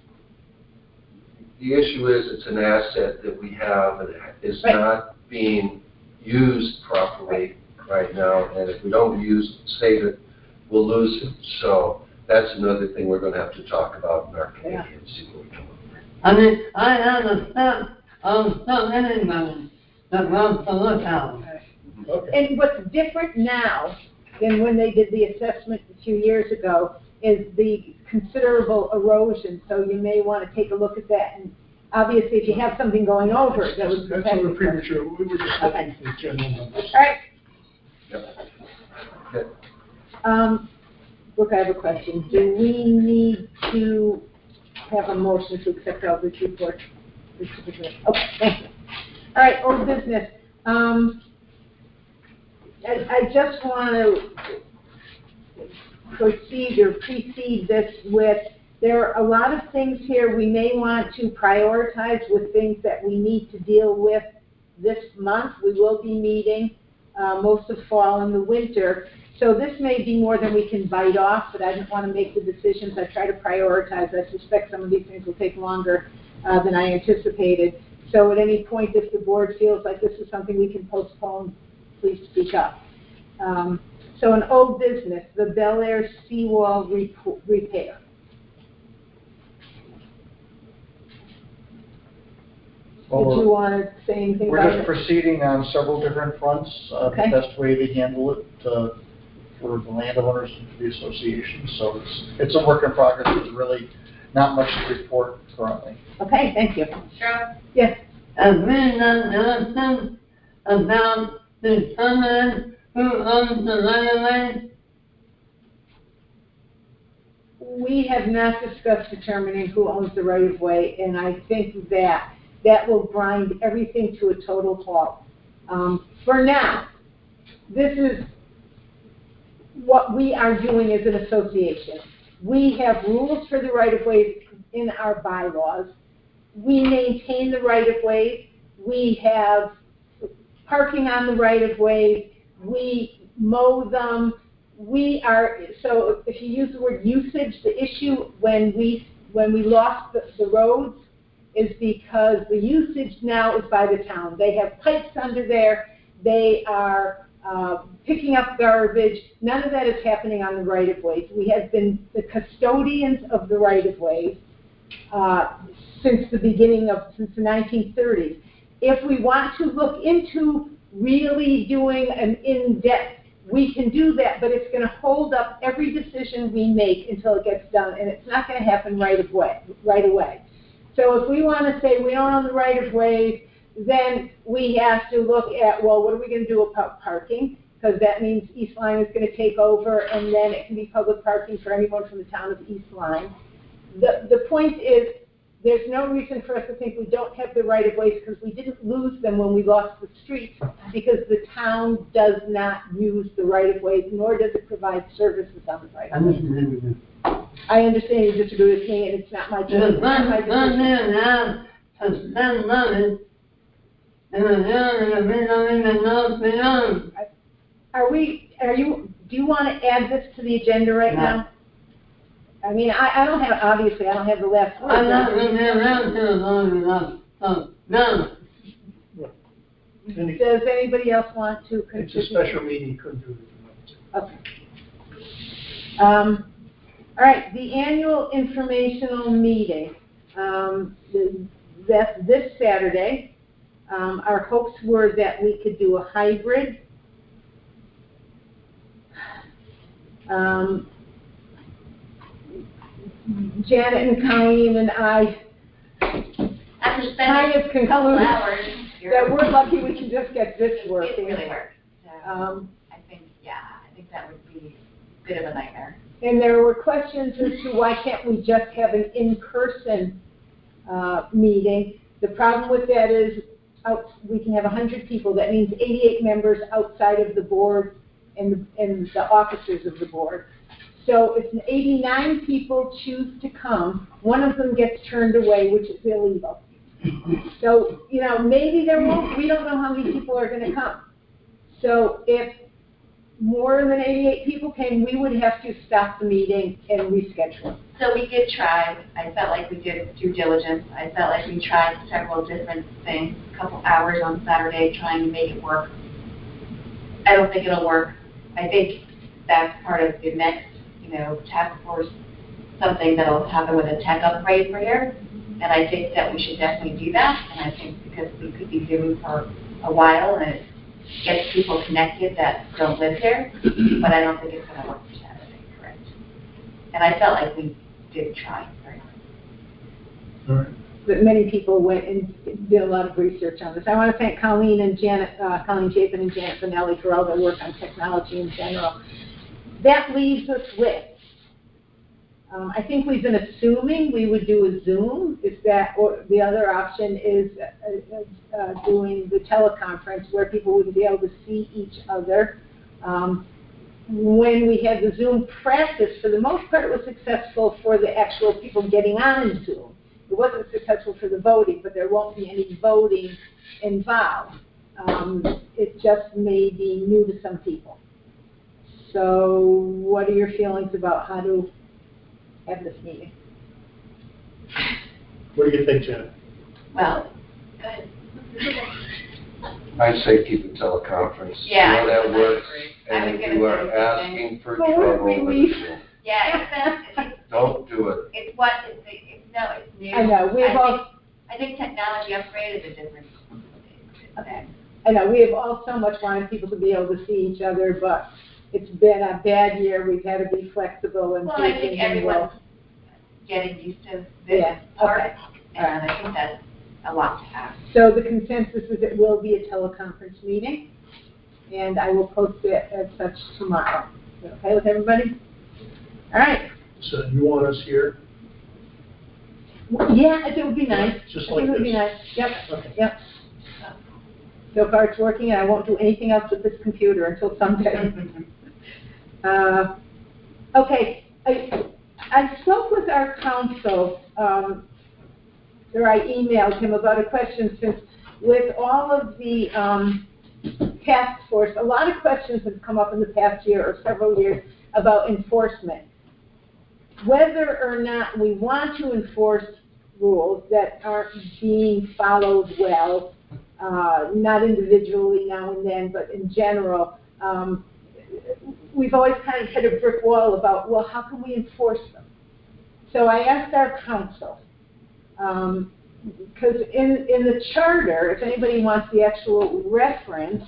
The issue is, it's an asset that we have and is Right. not being used properly right now, and if we don't use, save it, we'll lose it. So that's another thing we're gonna have to talk about in our committee and see what we come up with. I mean, I have a set of so many money that wants to look at. Okay. And what's different now than when they did the assessment a few years ago is the considerable erosion, so you may want to take a look at that. And obviously, if you have something going over, it, that would That's protect sort of it. premature. We were just Okay. looking for general numbers. All right. Yep. Okay. Um, Brooke, I have a question. Do we need to have a motion to accept all this report? This particular- Okay, thank you. All right, old business. Um, I, I just want to proceed or precede this with, there are a lot of things here we may want to prioritize with things that we need to deal with this month. We will be meeting uh, most of fall and the winter. So this may be more than we can bite off, but I didn't want to make the decisions. I try to prioritize. I suspect some of these things will take longer uh, than I anticipated. So at any point, if the board feels like this is something we can postpone, please speak up. Um, so an old business, the Bel Air seawall rep- repair. Well, Did you want to say anything We're about just it? proceeding on several different fronts. Uh, Okay. The best way to handle it uh, for the landowners and for the association. So it's, it's a work in progress. There's really not much to report currently. Okay, thank you. Cheryl? Yes. And we done anything about determining who owns the right of way? We have not discussed determining who owns the right of way, and I think that that will grind everything to a total halt. Um, for now, this is what we are doing as an association. We have rules for the right of ways in our bylaws. We maintain the right of ways. We have parking on the right of ways. We mow them. We are, so if you use the word usage, the issue when we when we lost the, the roads is because the usage now is by the town. They have pipes under there. They are uh, picking up garbage. None of that is happening on the right of ways. We have been the custodians of the right of ways uh, since the beginning of since the nineteen thirties. If we want to look into really doing an in-depth, we can do that, but it's going to hold up every decision we make until it gets done, and it's not going to happen right away. Right away. So if we want to say we don't own the right of way, then we have to look at, well, what are we going to do about parking? Because that means East Lyme is going to take over, and then it can be public parking for anyone from the town of East Lyme. The, the point is, there's no reason for us to think we don't have the right-of-ways because we didn't lose them when we lost the streets, because the town does not use the right-of-ways, nor does it provide services on the right-of-ways. I understand you disagree with me, and it's not my choice. It's not my decision. To spend money, and then we don't even know if we own. Are we, are you, do you want to add this to the agenda right now? I mean, I, I don't have, obviously, I don't have the last word. I'm not going to be around here long enough, so, no. Does anybody else want to contribute? It's a special meeting, couldn't do it. Okay. Um, all right, the annual informational meeting, um, that's this Saturday. Um, our hopes were that we could do a hybrid. Um, Janet and Colleen and I After kind of spending a couple concluded hours, that we're lucky we can just get this it working. really works. So Um, I think, yeah, I think that would be a bit of a nightmare. And there were questions as to why can't we just have an in-person uh, meeting. The problem with that is out, we can have one hundred people. That means eighty-eight members outside of the board and, and the officers of the board. So if eighty-nine people choose to come, one of them gets turned away, which is illegal. So, you know, maybe there won't, we don't know how many people are going to come. So if more than eighty-eight people came, we would have to stop the meeting and reschedule. So we did try. I felt like we did due diligence. I felt like we tried several different things, a couple hours on Saturday trying to make it work. I don't think it'll work. I think that's part of the next, you know, task force, something that'll happen with a tech upgrade for here. And I think that we should definitely do that. And I think because we could be doing for a while and it gets people connected that don't live here, but I don't think it's going to work for Saturday, correct? And I felt like we did try very hard. All right. But many people went and did a lot of research on this. I want to thank Colleen and Janet, uh, Colleen Chapin and Janet Finelli for all their work on technology in general. That leaves us with, um, I think we've been assuming we would do a Zoom. Is that, or the other option is uh, uh, doing the teleconference where people would be able to see each other. Um, when we had the Zoom practice, for the most part, it was successful for the actual people getting on Zoom. It wasn't successful for the voting, but there won't be any voting involved. Um, it just may be new to some people. So what are your feelings about how to have this meeting? What do you think, Janet? Well, good. I'd say keep a teleconference. Yeah, You know that I works, agree. I was and gonna you are say the same asking for But what if trouble we with leave? Zoom. Yeah, it's, it's, Don't do it. it's what, it's, it's, no, it's new. I know, we have I all, think, I think technology upgrade is a different thing. I know, we have all so much wanted people to be able to see each other, but it's been a bad year. We've had to be flexible and Well, do I things think in the everyone's world. getting used to this Yeah, part, okay. and I think that's a lot to ask. So the consensus is it will be a teleconference meeting, and I will post it as such tomorrow. Is that okay with everybody? All right. So you want us here? Yeah, I think it would be nice. Just I like think it would be this? nice. Yep, Okay. yep. So far it's working, and I won't do anything else with this computer until someday. uh, okay, I, I spoke with our counsel, um, or I emailed him about a question, since with all of the um, task force, a lot of questions have come up in the past year or several years about enforcement. Whether or not we want to enforce rules that aren't being followed well, uh, not individually now and then, but in general, um, we've always kind of hit a brick wall about, well, how can we enforce them? So I asked our counsel, um, because in, in the charter, if anybody wants the actual reference,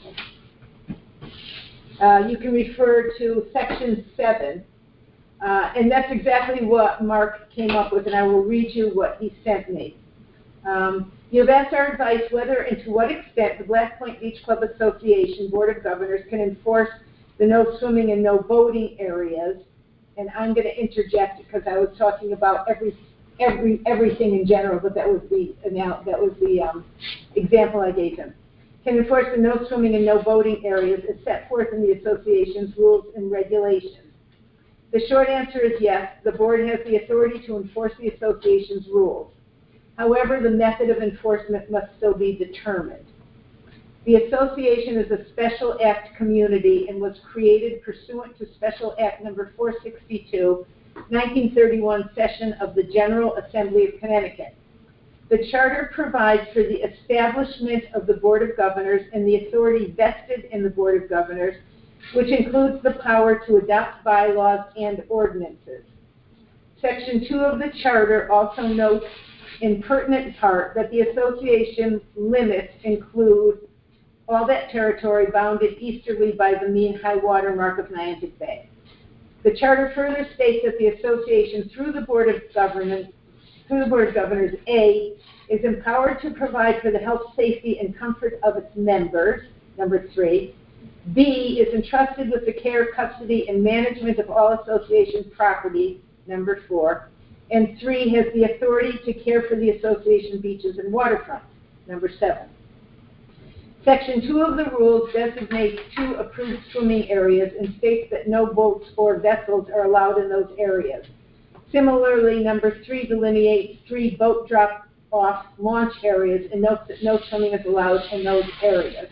uh, you can refer to section seven. Uh, and that's exactly what Mark came up with, and I will read you what he sent me. Um, You have asked our advice whether and to what extent the Black Point Beach Club Association Board of Governors can enforce the no swimming and no boating areas. And I'm going to interject because I was talking about every, every, everything in general, but that was the, that was the um, example I gave them. Can enforce the no swimming and no boating areas as set forth in the association's rules and regulations. The short answer is yes, the board has the authority to enforce the association's rules. However, the method of enforcement must still be determined. The association is a Special Act community and was created pursuant to Special Act number four sixty-two, nineteen thirty-one session of the General Assembly of Connecticut. The charter provides for the establishment of the Board of Governors and the authority vested in the Board of Governors, which includes the power to adopt bylaws and ordinances. Section two of the charter also notes in pertinent part that the association limits include all that territory bounded easterly by the mean high water mark of Niantic Bay. The charter further states that the association, through the Board of Governors, through the Board of Governors, A, is empowered to provide for the health, safety, and comfort of its members, number three. B, is entrusted with the care, custody, and management of all association property, number four. And three, has the authority to care for the association beaches and waterfronts, number seven. Section two of the rules designates two approved swimming areas and states that no boats or vessels are allowed in those areas. Similarly, number three delineates three boat drop-off launch areas and notes that no swimming is allowed in those areas.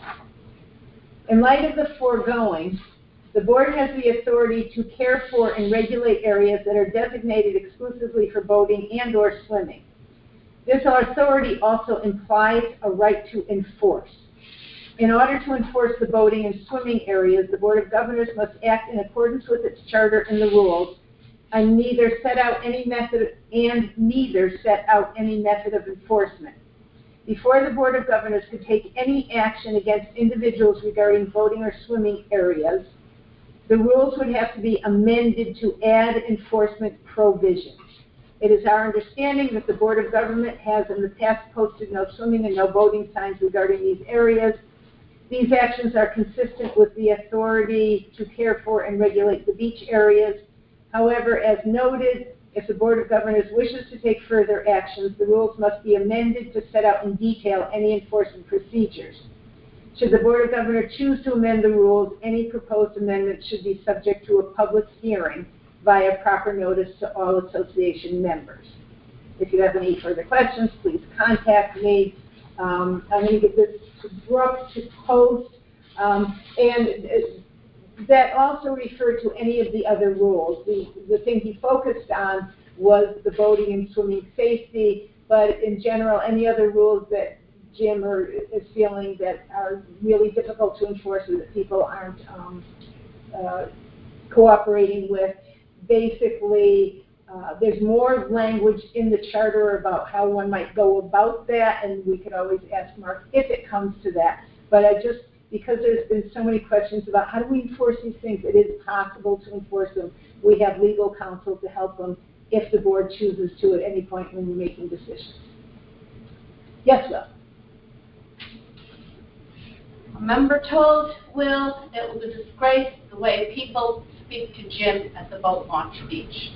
In light of the foregoing, the board has the authority to care for and regulate areas that are designated exclusively for boating and or swimming. This authority also implies a right to enforce. In order to enforce the boating and swimming areas, the Board of Governors must act in accordance with its charter and the rules, and neither set out any method and neither set out any method of enforcement. Before the Board of Governors could take any action against individuals regarding boating or swimming areas, the rules would have to be amended to add enforcement provisions. It is our understanding that the Board of Government has in the past posted no swimming and no boating signs regarding these areas. These actions are consistent with the authority to care for and regulate the beach areas. However, as noted, if the Board of Governors wishes to take further actions, the rules must be amended to set out in detail any enforcement procedures. Should the Board of Governors choose to amend the rules, any proposed amendments should be subject to a public hearing via proper notice to all association members. If you have any further questions, please contact me. Um, I'm going to give this to Brooke to post, um, and uh, that also referred to any of the other rules. The, the thing he focused on was the boating and swimming safety, but in general, any other rules that Jim are, is feeling that are really difficult to enforce or that people aren't um, uh, cooperating with. Basically, uh, there's more language in the charter about how one might go about that, and we could always ask Mark if it comes to that. But I just, because there's been so many questions about how do we enforce these things, it is possible to enforce them. We have legal counsel to help them if the board chooses to at any point when we're making decisions. Yes, Will? A member told Will it was a disgrace the way people speak to Jim at the boat launch beach.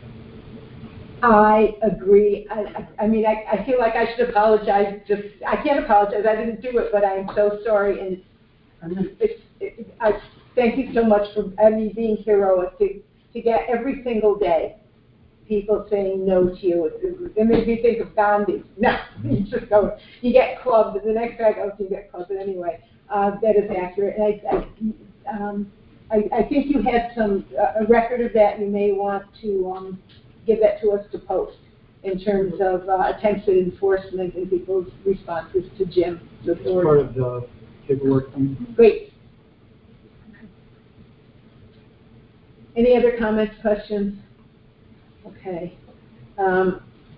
I agree. I, I, I mean, I, I feel like I should apologize. Just I can't apologize. I didn't do it, but I am so sorry. And it's, it, I thank you so much for I mean, being heroic to to get every single day people saying no to you. It, it makes me think of Gandhi. No, you just go. You get clubbed, and the next guy goes, you get clubbed. But anyway, uh, that is accurate. And I, I, um, I, I think you had some uh, a record of that. You may want to. Um, give that to us to post in terms of uh, attempts at enforcement and people's responses to Jim. That's part of the paperwork. Great. Any other comments, questions? Okay. Um,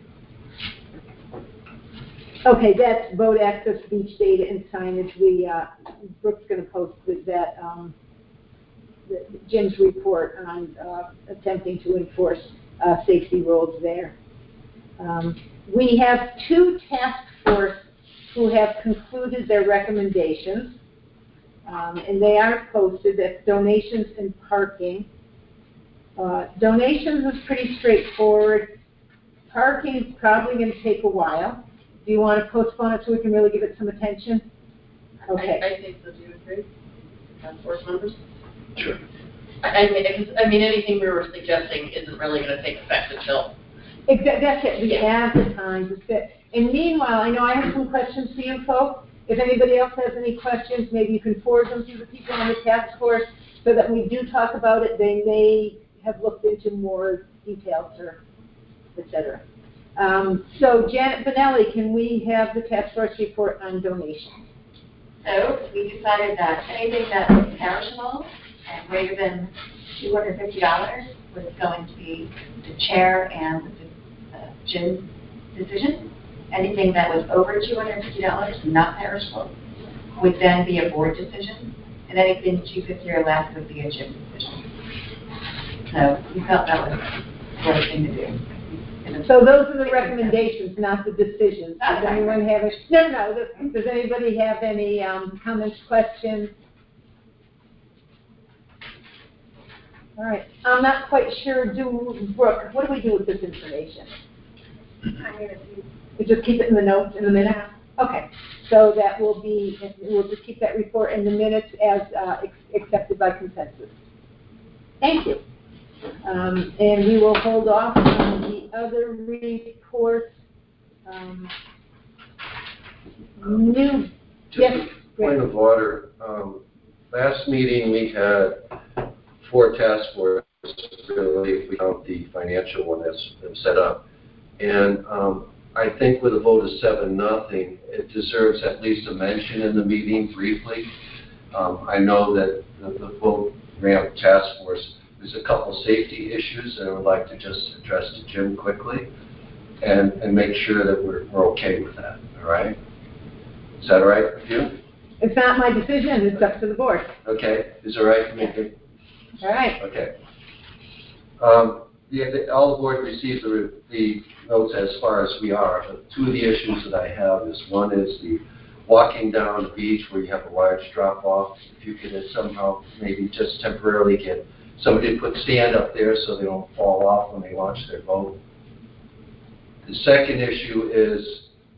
okay, that's boat access, beach data, and signage. We, uh, Brooke's going to post that, um, the, Jim's report on uh, attempting to enforce Uh, safety rules there. Um, we have two task force who have concluded their recommendations. Um, and they are posted. That's donations and parking. Uh, donations is pretty straightforward. Parking is probably going to take a while. Do you want to postpone it so we can really give it some attention? Okay. I, I think so, do you agree? Task force members? Sure. I, I mean, it's- I mean, anything we were suggesting isn't really gonna take effect until. Exactly, that's it, we have the time to fit. And meanwhile, I know I have some questions for you folks. If anybody else has any questions, maybe you can forward them to the people on the task force so that when we do talk about it, they may have looked into more details or et cetera. Um, so Janet Benelli, can we have the task force report on donations? So we decided that anything that was perishable and greater than two hundred fifty dollars was going to be the chair and the uh, Jim's decision. Anything that was over two hundred fifty dollars, not perishable, would then be a board decision. And anything two hundred fifty dollars or less would be a Jim decision. So we felt that was the right thing to do. So those are the recommendations, not the decisions. Does anyone have, a, no, no, no, does anybody have any um, comments, questions? All right, I'm not quite sure, do, Brooke, what do we do with this information? We just keep it in the notes in the minutes? Okay, so that will be, we'll just keep that report in the minutes as uh, accepted by consensus. Thank you. Um, and we will hold off on the other reports. Um, new, Just yes, a point of order. Um, last meeting we had four task forces, really, if we count the financial one that's been set up. And um, I think with a vote of seven nothing, it deserves at least a mention in the meeting briefly. Um, I know that the, the vote ramp task force, there's a couple safety issues that I would like to just address to Jim quickly and, and make sure that we're, we're okay with that, all right? Is that all right with you? It's not my decision, it's up to the board. Okay, is it all right for me to? All right. Okay. Um, the, the, all the board received the, the notes as far as we are. But two of the issues that I have is one is the walking down the beach where you have a large drop off. If you could somehow maybe just temporarily get somebody to put stand up there so they don't fall off when they launch their boat. The second issue is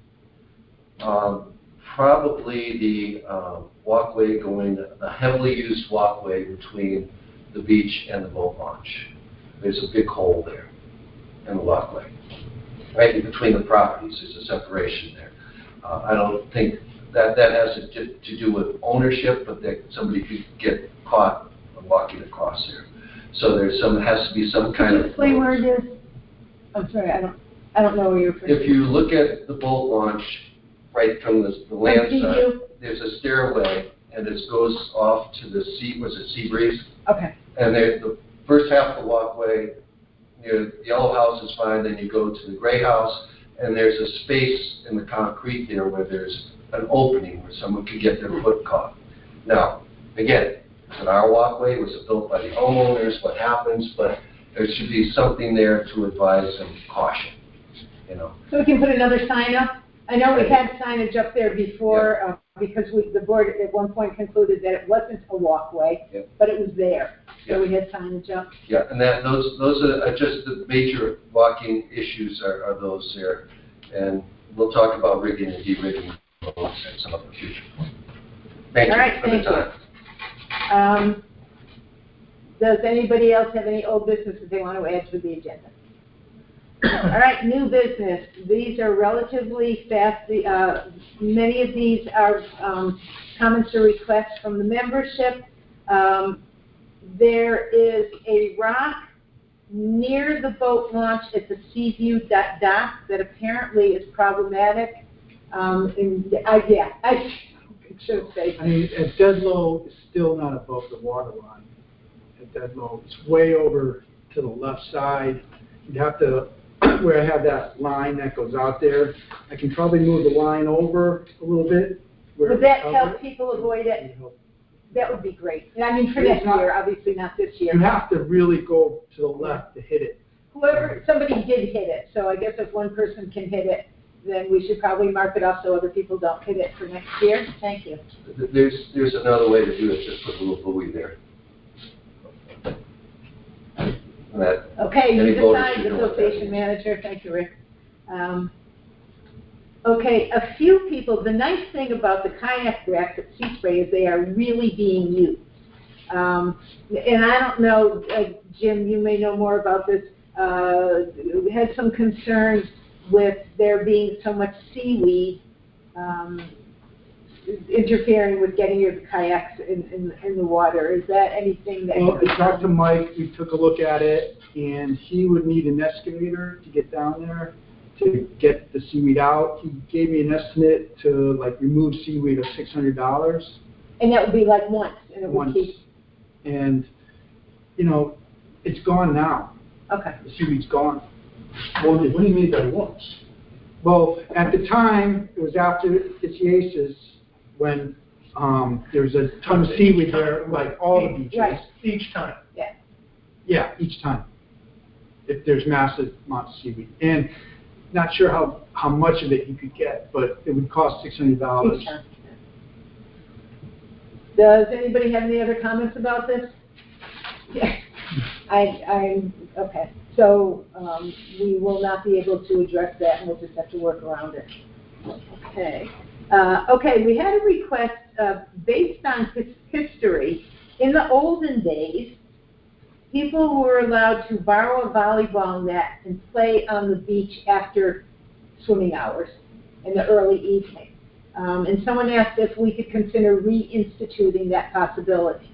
um, probably the um, walkway going, a heavily used walkway between the beach and the boat launch. There's a big hole there in the walkway. Right in between the properties, there's a separation there. Uh, I don't think that that has to, to do with ownership, but that somebody could get caught walking across there. So there's some, has to be some kind of. Explain where it is. I'm sorry, I don't, I don't know where you're from. If you look at the boat launch, right from the, the land side, there's a stairway, and it goes off to the sea. Was it Sea Breeze? Okay. And there, the first half of the walkway near the yellow house is fine. Then you go to the gray house, and there's a space in the concrete there where there's an opening where someone could get their foot caught. Now, again. And our walkway was built by the homeowners, what happens, but there should be something there to advise them caution, you know. So we can put another sign up? I know we had signage up there before yeah. uh, because we, the board at one point concluded that it wasn't a walkway, yeah. but it was there. So yeah. we had signage up. Yeah, and that those those are just the major walking issues are, are those there. And we'll talk about rigging and de-rigging boats at some other future point. Thank All you right, for thank the time. You. Um, does anybody else have any old business that they want to add to the agenda? All right, new business. These are relatively fast. Uh, many of these are um, comments or requests from the membership. Um, there is a rock near the boat launch at the Seaview dock that apparently is problematic. Um, and I, yeah, I should say. I mean, at dead low, it's still not above the water line. At dead low, it's way over to the left side. You'd have to, where I have that line that goes out there, I can probably move the line over a little bit. Would that help people avoid it? That would be great. I mean, for next year, obviously not this year. You have to really go to the left to hit it. Whoever, somebody did hit it, so I guess if one person can hit it, then we should probably mark it up so other people don't hit it for next year. Thank you. There's, there's another way to do it, just put a little buoy there. That Okay, you any voters decide, should know what that association is. manager, thank you, Rick. Um, okay, a few people, the nice thing about the kayak racks at Seaspray is they are really being used. Um, and I don't know, uh, Jim, you may know more about this, uh, we had some concerns with there being so much seaweed, um, interfering with getting your kayaks in, in, in the water. Is that anything that? Well, I talked to Mike, we took a look at it, and he would need an excavator to get down there to get the seaweed out. He gave me an estimate to like remove seaweed of six hundred dollars. And that would be like once, and it would Once. keep, And, you know, it's gone now. okay. The seaweed's gone. Well, what do you mean by once? Well, at the time, it was after Itchiasis, when um, there was a ton of seaweed there, like all the beaches. Right. Each time. Yeah. Yeah, each time. If there's massive amounts of seaweed. And not sure how, how much of it you could get, but it would cost six hundred dollars. Each time. Does anybody have any other comments about this? Yeah. I, I'm, okay. So, um, we will not be able to address that, and we'll just have to work around it. Okay. Uh, okay, we had a request, uh, based on his history. In the olden days, people were allowed to borrow a volleyball net and play on the beach after swimming hours in the early evening. Um, and someone asked if we could consider reinstituting that possibility.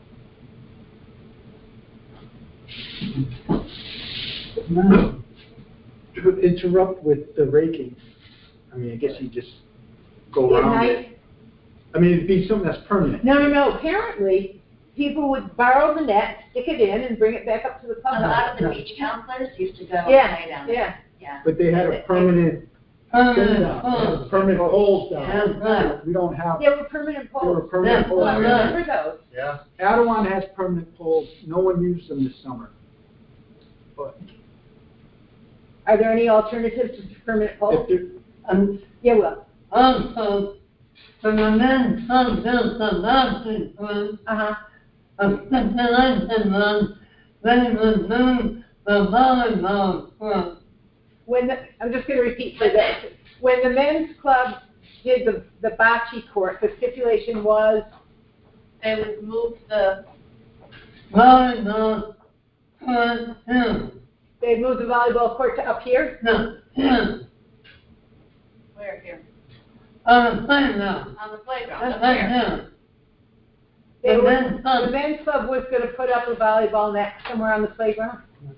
No. It would interrupt with the raking. I mean, I guess you just go At around night? it. I mean, it'd be something that's permanent. No, no, no. Apparently, people would borrow the net, stick it in, and bring it back up to the A pub. lot of the beach counselors used to go and Yeah, play down there. yeah. Yeah. But they had a permanent thing down. They had permanent poles down. Yeah. We don't have, They were permanent they were poles. permanent Yeah. poles. I remember those. Yeah. Adawan has permanent poles. No one used them this summer. But Are there any alternatives to permanent if poles? there, And Yeah, well, also, when the men come down the mountain, when uh-huh. a stipulation was, they would move the volleyball court. When the, I'm just going to repeat for that. When the men's club did the, the bocce court, the stipulation was They would move the, Volleyball court here, they moved the volleyball court to up here. no, here, where here? on the playground, On the playground, that's up right there. here. They The were, men's club. the men's club was going to put up a volleyball net somewhere on the playground.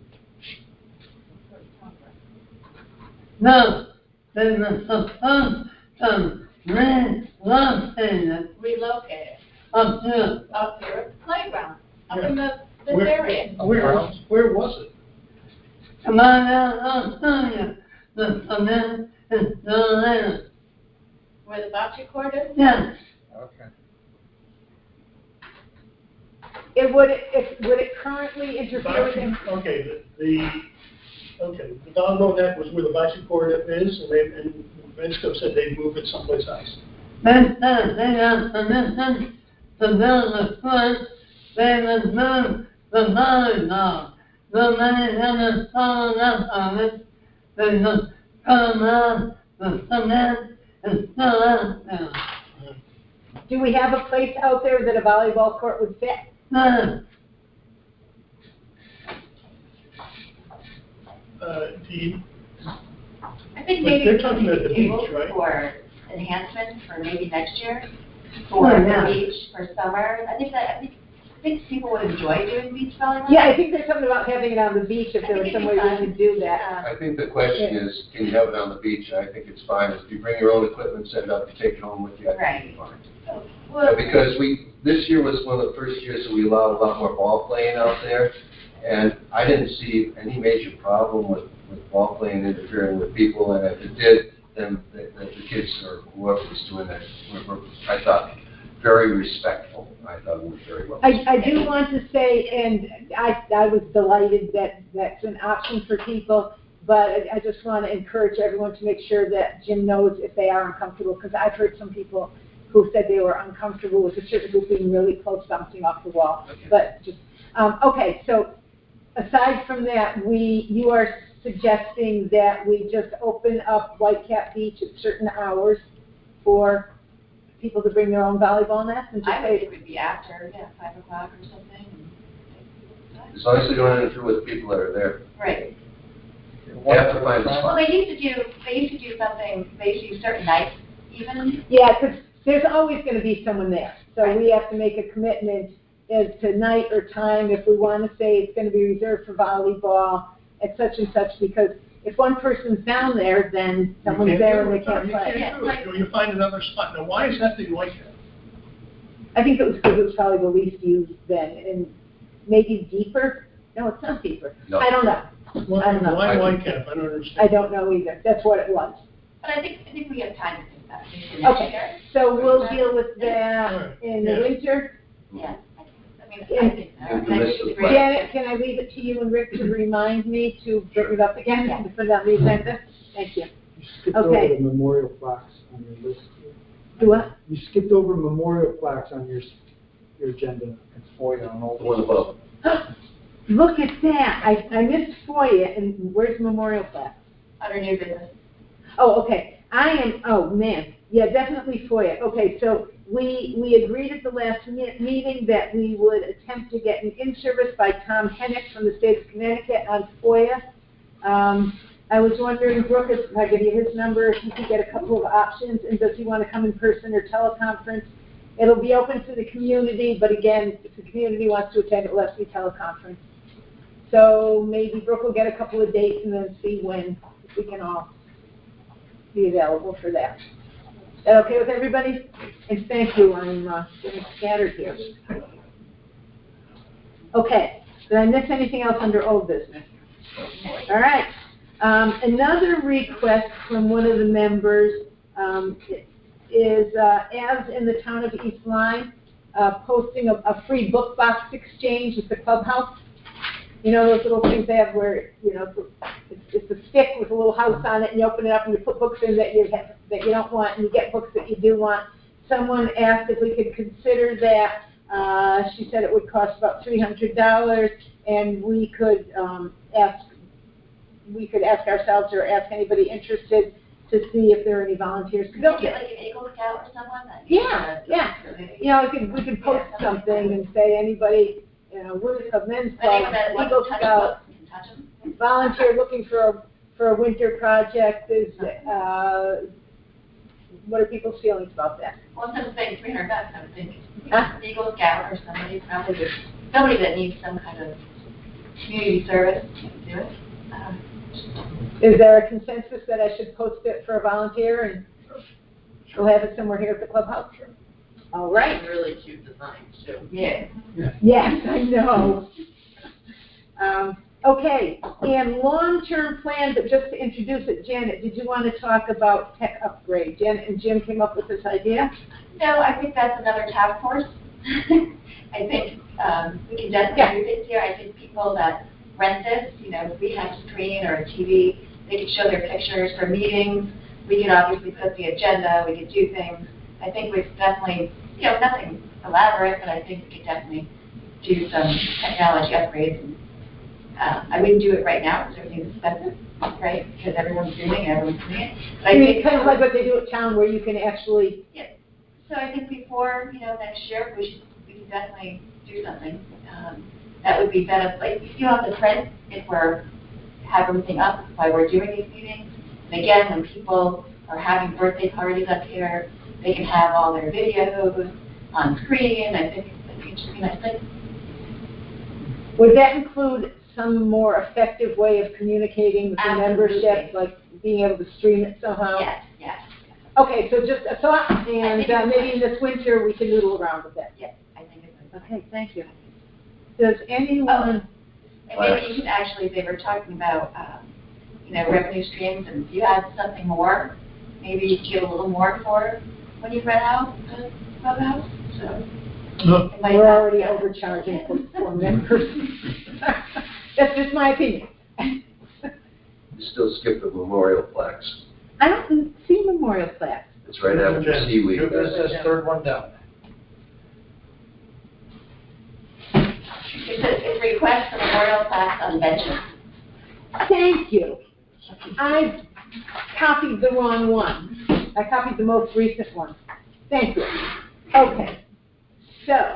No, they were supposed to relocate it Relocate it up here. up here at the playground, up in the, this Where- area. Where, where was it? Come on out, I'll tell you, the cement is still there. Where the bocce court is? Yes, Okay. It would, if, would it currently interfere with him? Bocce- Okay, the, the, okay, the volleyball net was where the bocce court is, and they, and men's club said they'd move it someplace else. they said they got permission to build a court, they would move the volleyball. Nobody ever followed up on it, they just come out, the cement is still out there. Do we have a place out there that a volleyball court would fit? No, Uh, do you, I think But maybe they're we talking could about the be beach, able right? for enhancements for maybe next year, for Oh, the yeah. beach, for summer. I think that, I think, I think people would enjoy doing beach volleyball. Yeah, I think there's something about having it on the beach, if I there was think some it'd way be we fun. could do that. Yeah. I think the question is, can you have it on the beach? And I think it's fine. If you bring your own equipment, set it up, you take it home with you, I think it's fine. Well, Uh, Because we, this year was one of the first years that we allowed a lot more ball playing out there. And I didn't see any major problem with, with ball playing interfering with people. And if it did, then the, the kids or whoever was doing that were, were, I thought, very respectful. I thought it was very well. I, I do want to say, and I, I was delighted that that's an option for people. but I, I just want to encourage everyone to make sure that Jim knows if they are uncomfortable, because I've heard some people who said they were uncomfortable with a certain group being really close, bouncing off the wall. But just, um, okay, so aside from that, we, you are suggesting that we just open up Whitecap Beach at certain hours for people to bring their own volleyball nets and just I would say, think it would be after, yeah, five o'clock or something. As long as you don't interfere with the people that are there. Right. You have to find a Well, spot. they used to do, they used to do something, they used to do certain nights even. yeah, because there's always going to be someone there. So we have to make a commitment as to night or time if we want to say it's going to be reserved for volleyball at such and such, because if one person's down there, then someone's can't there do and it. they can't You play. can't do it. You find another spot. Now, why is that the Whitecap? I think it was because it was probably the least used then, and maybe deeper. No, it's not deeper. No. I don't know. Why, I don't know. why Whitecap? I don't understand. I don't know either. That's what it was. But I think, I think we have time to think about it. Next Okay, year. so we'll deal with All that right. in the Yeah. winter. Yeah. I mean, And- I think so. In the And I midst think of it's the a great Janet, idea. can I leave it to you and Rick to remind me to bring it up again, to put it on the agenda? Thank you. You skipped Okay. over the memorial plaques on your list. Do what? You skipped over memorial plaques on your, s- your agenda. It's for you on all The one above. Look at that. I, I missed FOIA, and where's Memorial Plaque? Under new business. Oh, okay. I am, oh, man. Yeah, definitely FOIA. Okay, so we, we agreed at the last me- meeting that we would attempt to get an in-service by Tom Hennick from the state of Connecticut on FOIA. Um, I was wondering, Brooke, if I give you his number, if you could get a couple of options, and does he want to come in person or teleconference? It'll be open to the community, but again, if the community wants to attend, it'll have to be teleconference. So maybe Brooke will get a couple of dates and then see when we can all be available for that. Is that okay with everybody? And thank you, I'm uh, getting scattered here. Okay, did I miss anything else under old business? All right. Um, another request from one of the members um, is, uh, as in the town of East Lyme, uh, posting a, a free book box exchange at the clubhouse. You know those little things they have where, you know, it's, it's a stick with a little house on it, and you open it up and you put books in that you have, that you don't want, and you get books that you do want. Someone asked if we could consider that. Uh, she said it would cost about three hundred dollars, and we could um, ask, we could ask ourselves or ask anybody interested to see if there are any volunteers. Could you get like an Eagle Scout or someone? That Yeah, yeah. You know, we could, we could post something and say anybody, you know, women of men's club, Anyone that wants Eagle to touch Scout, books, you can touch them. volunteer looking for a, for a winter project is, uh, what are people's feelings about that? Well, instead of saying three hundred bucks, I would think Huh? Eagle Scout or somebody, probably just, somebody that needs some kind of community service to do it. Um, Is there a consensus that I should post it for a volunteer and we'll have it somewhere here at the clubhouse? All right. Some really cute designs too. Yeah. Yes, I know. Um, okay, and long-term plan, but just to introduce it, Janet, did you want to talk about tech upgrade? Janet and Jim came up with this idea? No, I think that's another task force. I think um, we can definitely Yeah. do this here. I think people that rent this, you know, if we have a screen or a T V, they could show their pictures for meetings. We could obviously put the agenda. We could do things. I think we've definitely, you know, nothing elaborate, but I think we could definitely do some technology upgrades. And, uh, I wouldn't do it right now because everything's expensive, right? Because everyone's doing it, everyone's doing it. But I I mean, think kind of like what they do at town where you can actually, So I think before, you know, next year, we should, we can definitely do something. Um, that would be better, like, you still have the print if we're, have everything up while we're doing these meetings. And again, when people are having birthday parties up here, they can have all their videos on screen. I think it's interesting, I think. would that include some more effective way of communicating with the Absolutely. membership, like being able to stream it somehow? Yes, yes. Okay, so just a thought, and think uh, it's maybe in this winter we can noodle around with that. Yes, I think it's. Okay, thank you. Does anyone, And maybe you should actually, they were talking about, um, you know, revenue streams, and if you had something more, maybe you get a little more for when you rent out the clubhouse, so. No. it might we're not- already overcharging for, for members. That's just my opinion. you still skip the memorial plaques. I don't see memorial plaques. It's right after seaweed. New business, third one down. It's a, it's a request for memorial plaques on benches. Thank you. I copied the wrong one. I copied the most recent one. Thank you. Okay. So,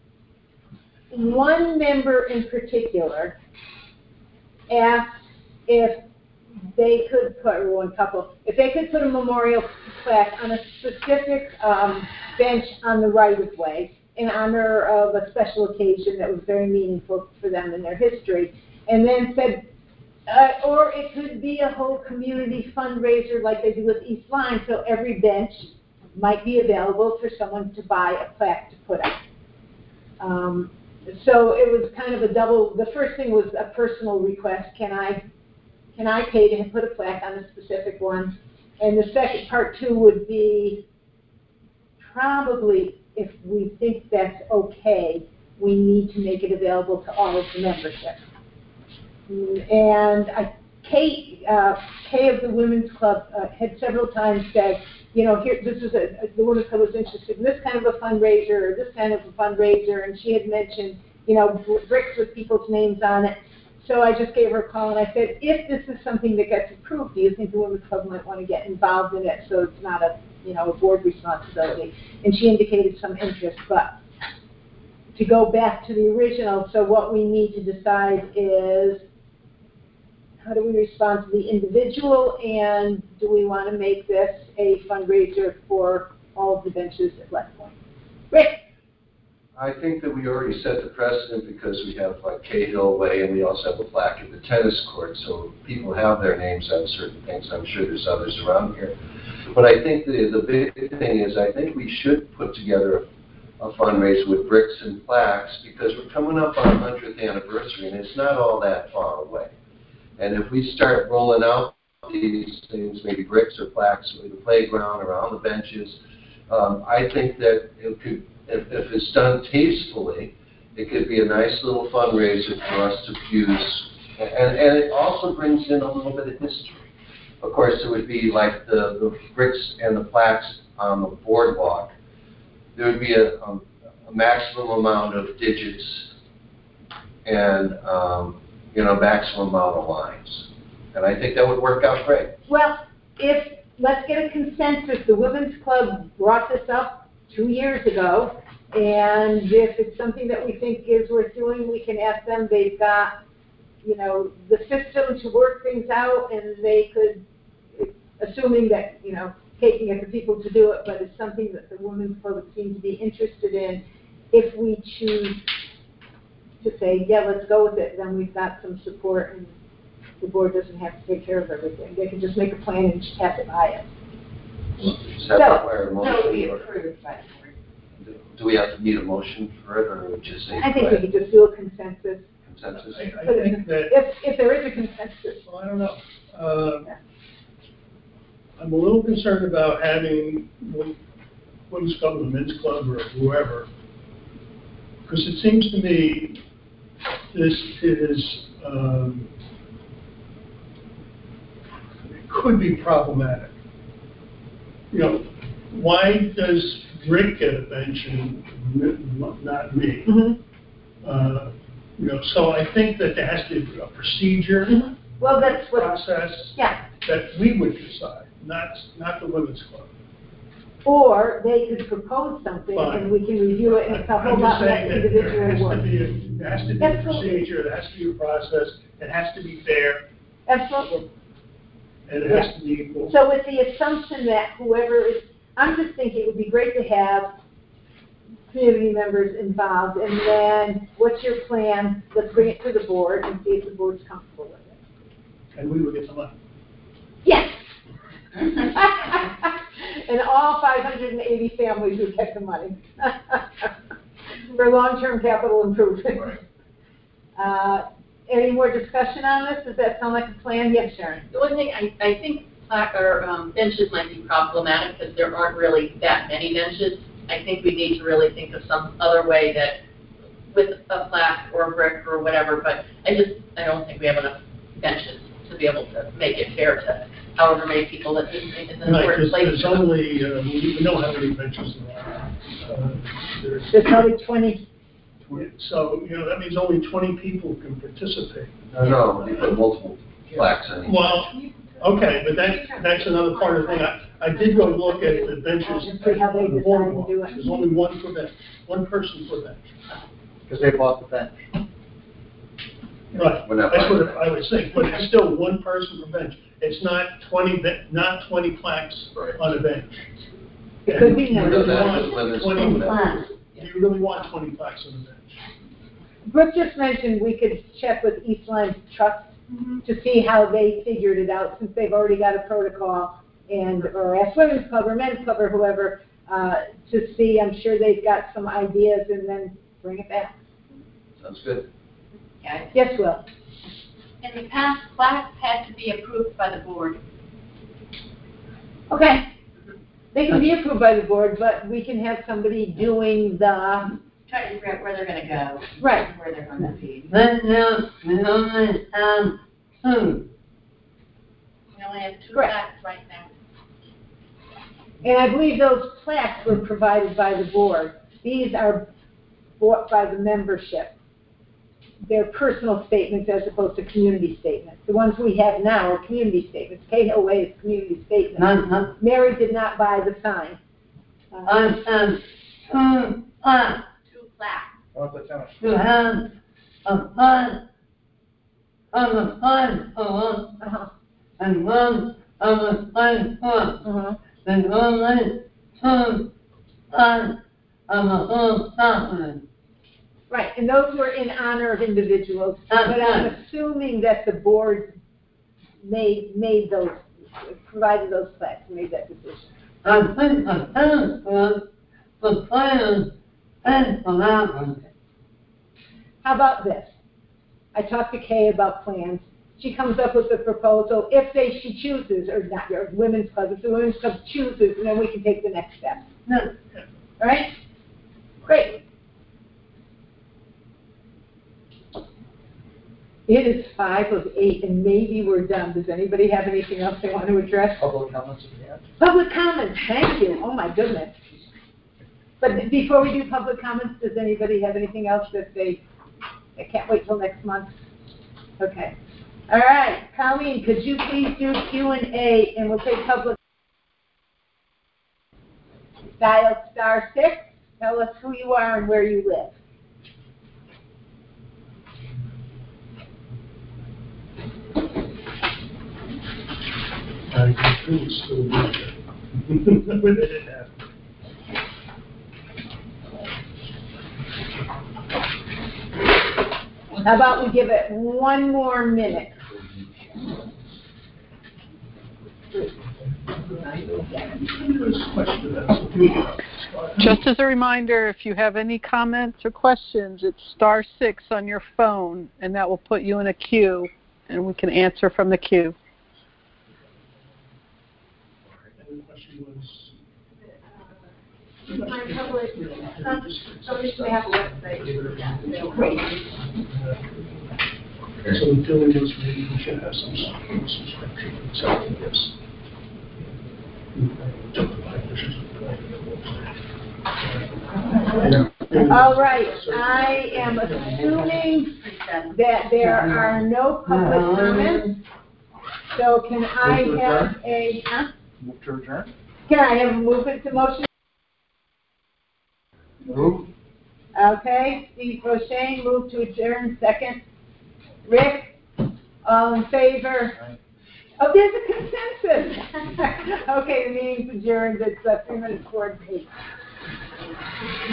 one member in particular asked if they could put, or one couple, if they could put a memorial plaque on a specific um, bench on the right-of-way in honor of a special occasion that was very meaningful for them in their history, and then said, uh, or it could be a whole community fundraiser like they do with East Line, so every bench might be available for someone to buy a plaque to put up. Um, so it was kind of a double, the first thing was a personal request, can I Can I pay to put a plaque on a specific one? And the second part two would be probably if we think that's okay, we need to make it available to all of the membership. And I, Kate, uh, Kay of the Women's Club uh, had several times said, you know, here, this is a, the Women's Club was interested in this kind of a fundraiser or this kind of a fundraiser, and she had mentioned, you know, bricks with people's names on it. So I just gave her a call and I said, if this is something that gets approved, do you think the Women's Club might want to get involved in it so it's not a, you know, a board responsibility? And she indicated some interest, but to go back to the original, so what we need to decide is how do we respond to the individual, and do we want to make this a fundraiser for all of the benches at West Point? Rick? I think that we already set the precedent because we have like Cahill Way and we also have a plaque at the tennis court, so people have their names on certain things. I'm sure there's others around here. But I think the, the big thing is I think we should put together a, a fundraiser with bricks and plaques because we're coming up on the hundredth anniversary and it's not all that far away. And if we start rolling out these things, maybe bricks or plaques in the playground, around the benches, um, I think that it could, If, if it's done tastefully, it could be a nice little fundraiser for us to use. And, and it also brings in a little bit of history. Of course, it would be like the, the bricks and the plaques on the boardwalk. There would be a, a, a maximum amount of digits and, um, you know, maximum amount of lines. And I think that would work out great. Well, if, let's get a consensus. The Women's Club brought this up two years ago, and if it's something that we think is worth doing, we can ask them. They've got, you know, the system to work things out, and they could, assuming that, you know, taking it for people to do it, but it's something that the Women's Club would seem to be interested in. If we choose to say, yeah, let's go with it, then we've got some support, and the board doesn't have to take care of everything. They can just make a plan and just have to buy it. Does that So, require a motion? No, we or- approved by the board. Do, do we have to need a motion for it, or would we just say? I think go we could ahead? just do a consensus. Consensus? I, I But think that, If, if there is a consensus. well, I don't know. Uh, I'm a little concerned about having one- Women's Club or the Men's Club or whoever, because it seems to me this is, um, it could be problematic. You know, why does Rick get a bench and n- not me? Mm-hmm. Uh, you know, so I think that there has to be a procedure, Mm-hmm. Well, that's what, process yeah. that we would decide, not, not the Women's Club. Or they could propose something and we can review it, and it's a whole I'm lot just less saying that there has individual to work. be, a- there has to be a Absolutely. procedure, there has to be a process, it has to be fair, Absolutely. and it has to be equal. So with the assumption that whoever is, I'm just thinking it would be great to have community members involved, and then what's your plan? Let's bring it to the board and see if the board's comfortable with it. And we would get the money. Yes. And all five hundred eighty families would get the money for long-term capital improvement. Right. Uh, any more discussion on this? Does that sound like a plan? Yes, Sharon. The one thing, I, I think plaque or um, benches might be problematic because there aren't really that many benches. I think we need to really think of some other way that, with a plaque or a brick or whatever, but I just, I don't think we have enough benches to to be able to make it fair to however many people that in, in the Right, certain there's, places. there's only, uh, we we know how many benches there are. Uh, There's, There's probably twenty. so, you know, that means only twenty people can participate. No, no, you put multiple plaques in. Well, okay, but that, that's another part of the thing. I, I did go look at the benches. And see how they on the decide to boardwalk. do it. There's only one per bench, one person per bench. Because they bought the bench. Right, We're not that's what buying I would think, but it's still one person per bench. It's not twenty, be- not twenty plaques Right. on a bench. It could be And more. you really That's want what limits twenty- them. Do you really want twenty plaques on a bench? Brooke just mentioned we could check with East Lyme Trust to see how they figured it out, since they've already got a protocol, and, or ask Women's Club or Men's Club or whoever, uh, to see. I'm sure they've got some ideas, and then bring it back. Sounds good. Yeah. Yes, Will? In the past, plaques had to be approved by the board. Okay. They can be approved by the board, but we can have somebody doing the, Try to figure out where they're gonna go. Right. Where they're gonna be. But now, we only have two. We only have two Correct. plaques right now. and I believe those plaques were provided by the board. These are bought by the membership. They're personal statements as opposed to community statements. The ones we have now are community statements. Cahill Way is community statements. Not, not, Mary did not buy the sign. Uh, I have two plaques. Two plaques. Oh, the tennis. You have a plaque on the flagpole uh-huh, and one on the flagpole. uh-huh. There's only two plaques on the whole property. Right, and those were in honor of individuals, That's but I'm right. assuming that the board made, made those, provided those plaques, made that decision. I think the tennis court, the players paid for that one. How about this? I talked to Kay about plans. She comes up with a proposal, if they, she chooses, or not, your women's club, if the women's club chooses, and then we can take the next step. No. All right? Great. It is five of eight, and maybe we're done. Does anybody have anything else they want to address? Public comments if you have. Public comments, thank you. Oh, my goodness. But before we do public comments, does anybody have anything else that they, they can't wait till next month? Okay. All right, Colleen, could you please do Q and A, and we'll take public. Dial star six, tell us who you are and where you live. I agree, it's still good. When did it happen? How about we give it one more minute? Just as a reminder, if you have any comments or questions, it's star six on your phone, and that will put you in a queue, and we can answer from the queue. And the question was, My public, um, somebody may have a website. Great. so the feeling was maybe we should have some sort of subscription, something, yes. All right, I am assuming that there are no public comments. So can I have a, huh? Move to adjourn. Can I have a movement to motion? Move. Okay, Steve Rochane, move to adjourn, second. Rick, all in favor? Aye. Oh, there's a consensus. Okay, the meeting's adjourned, it's uh, three minutes forward eight.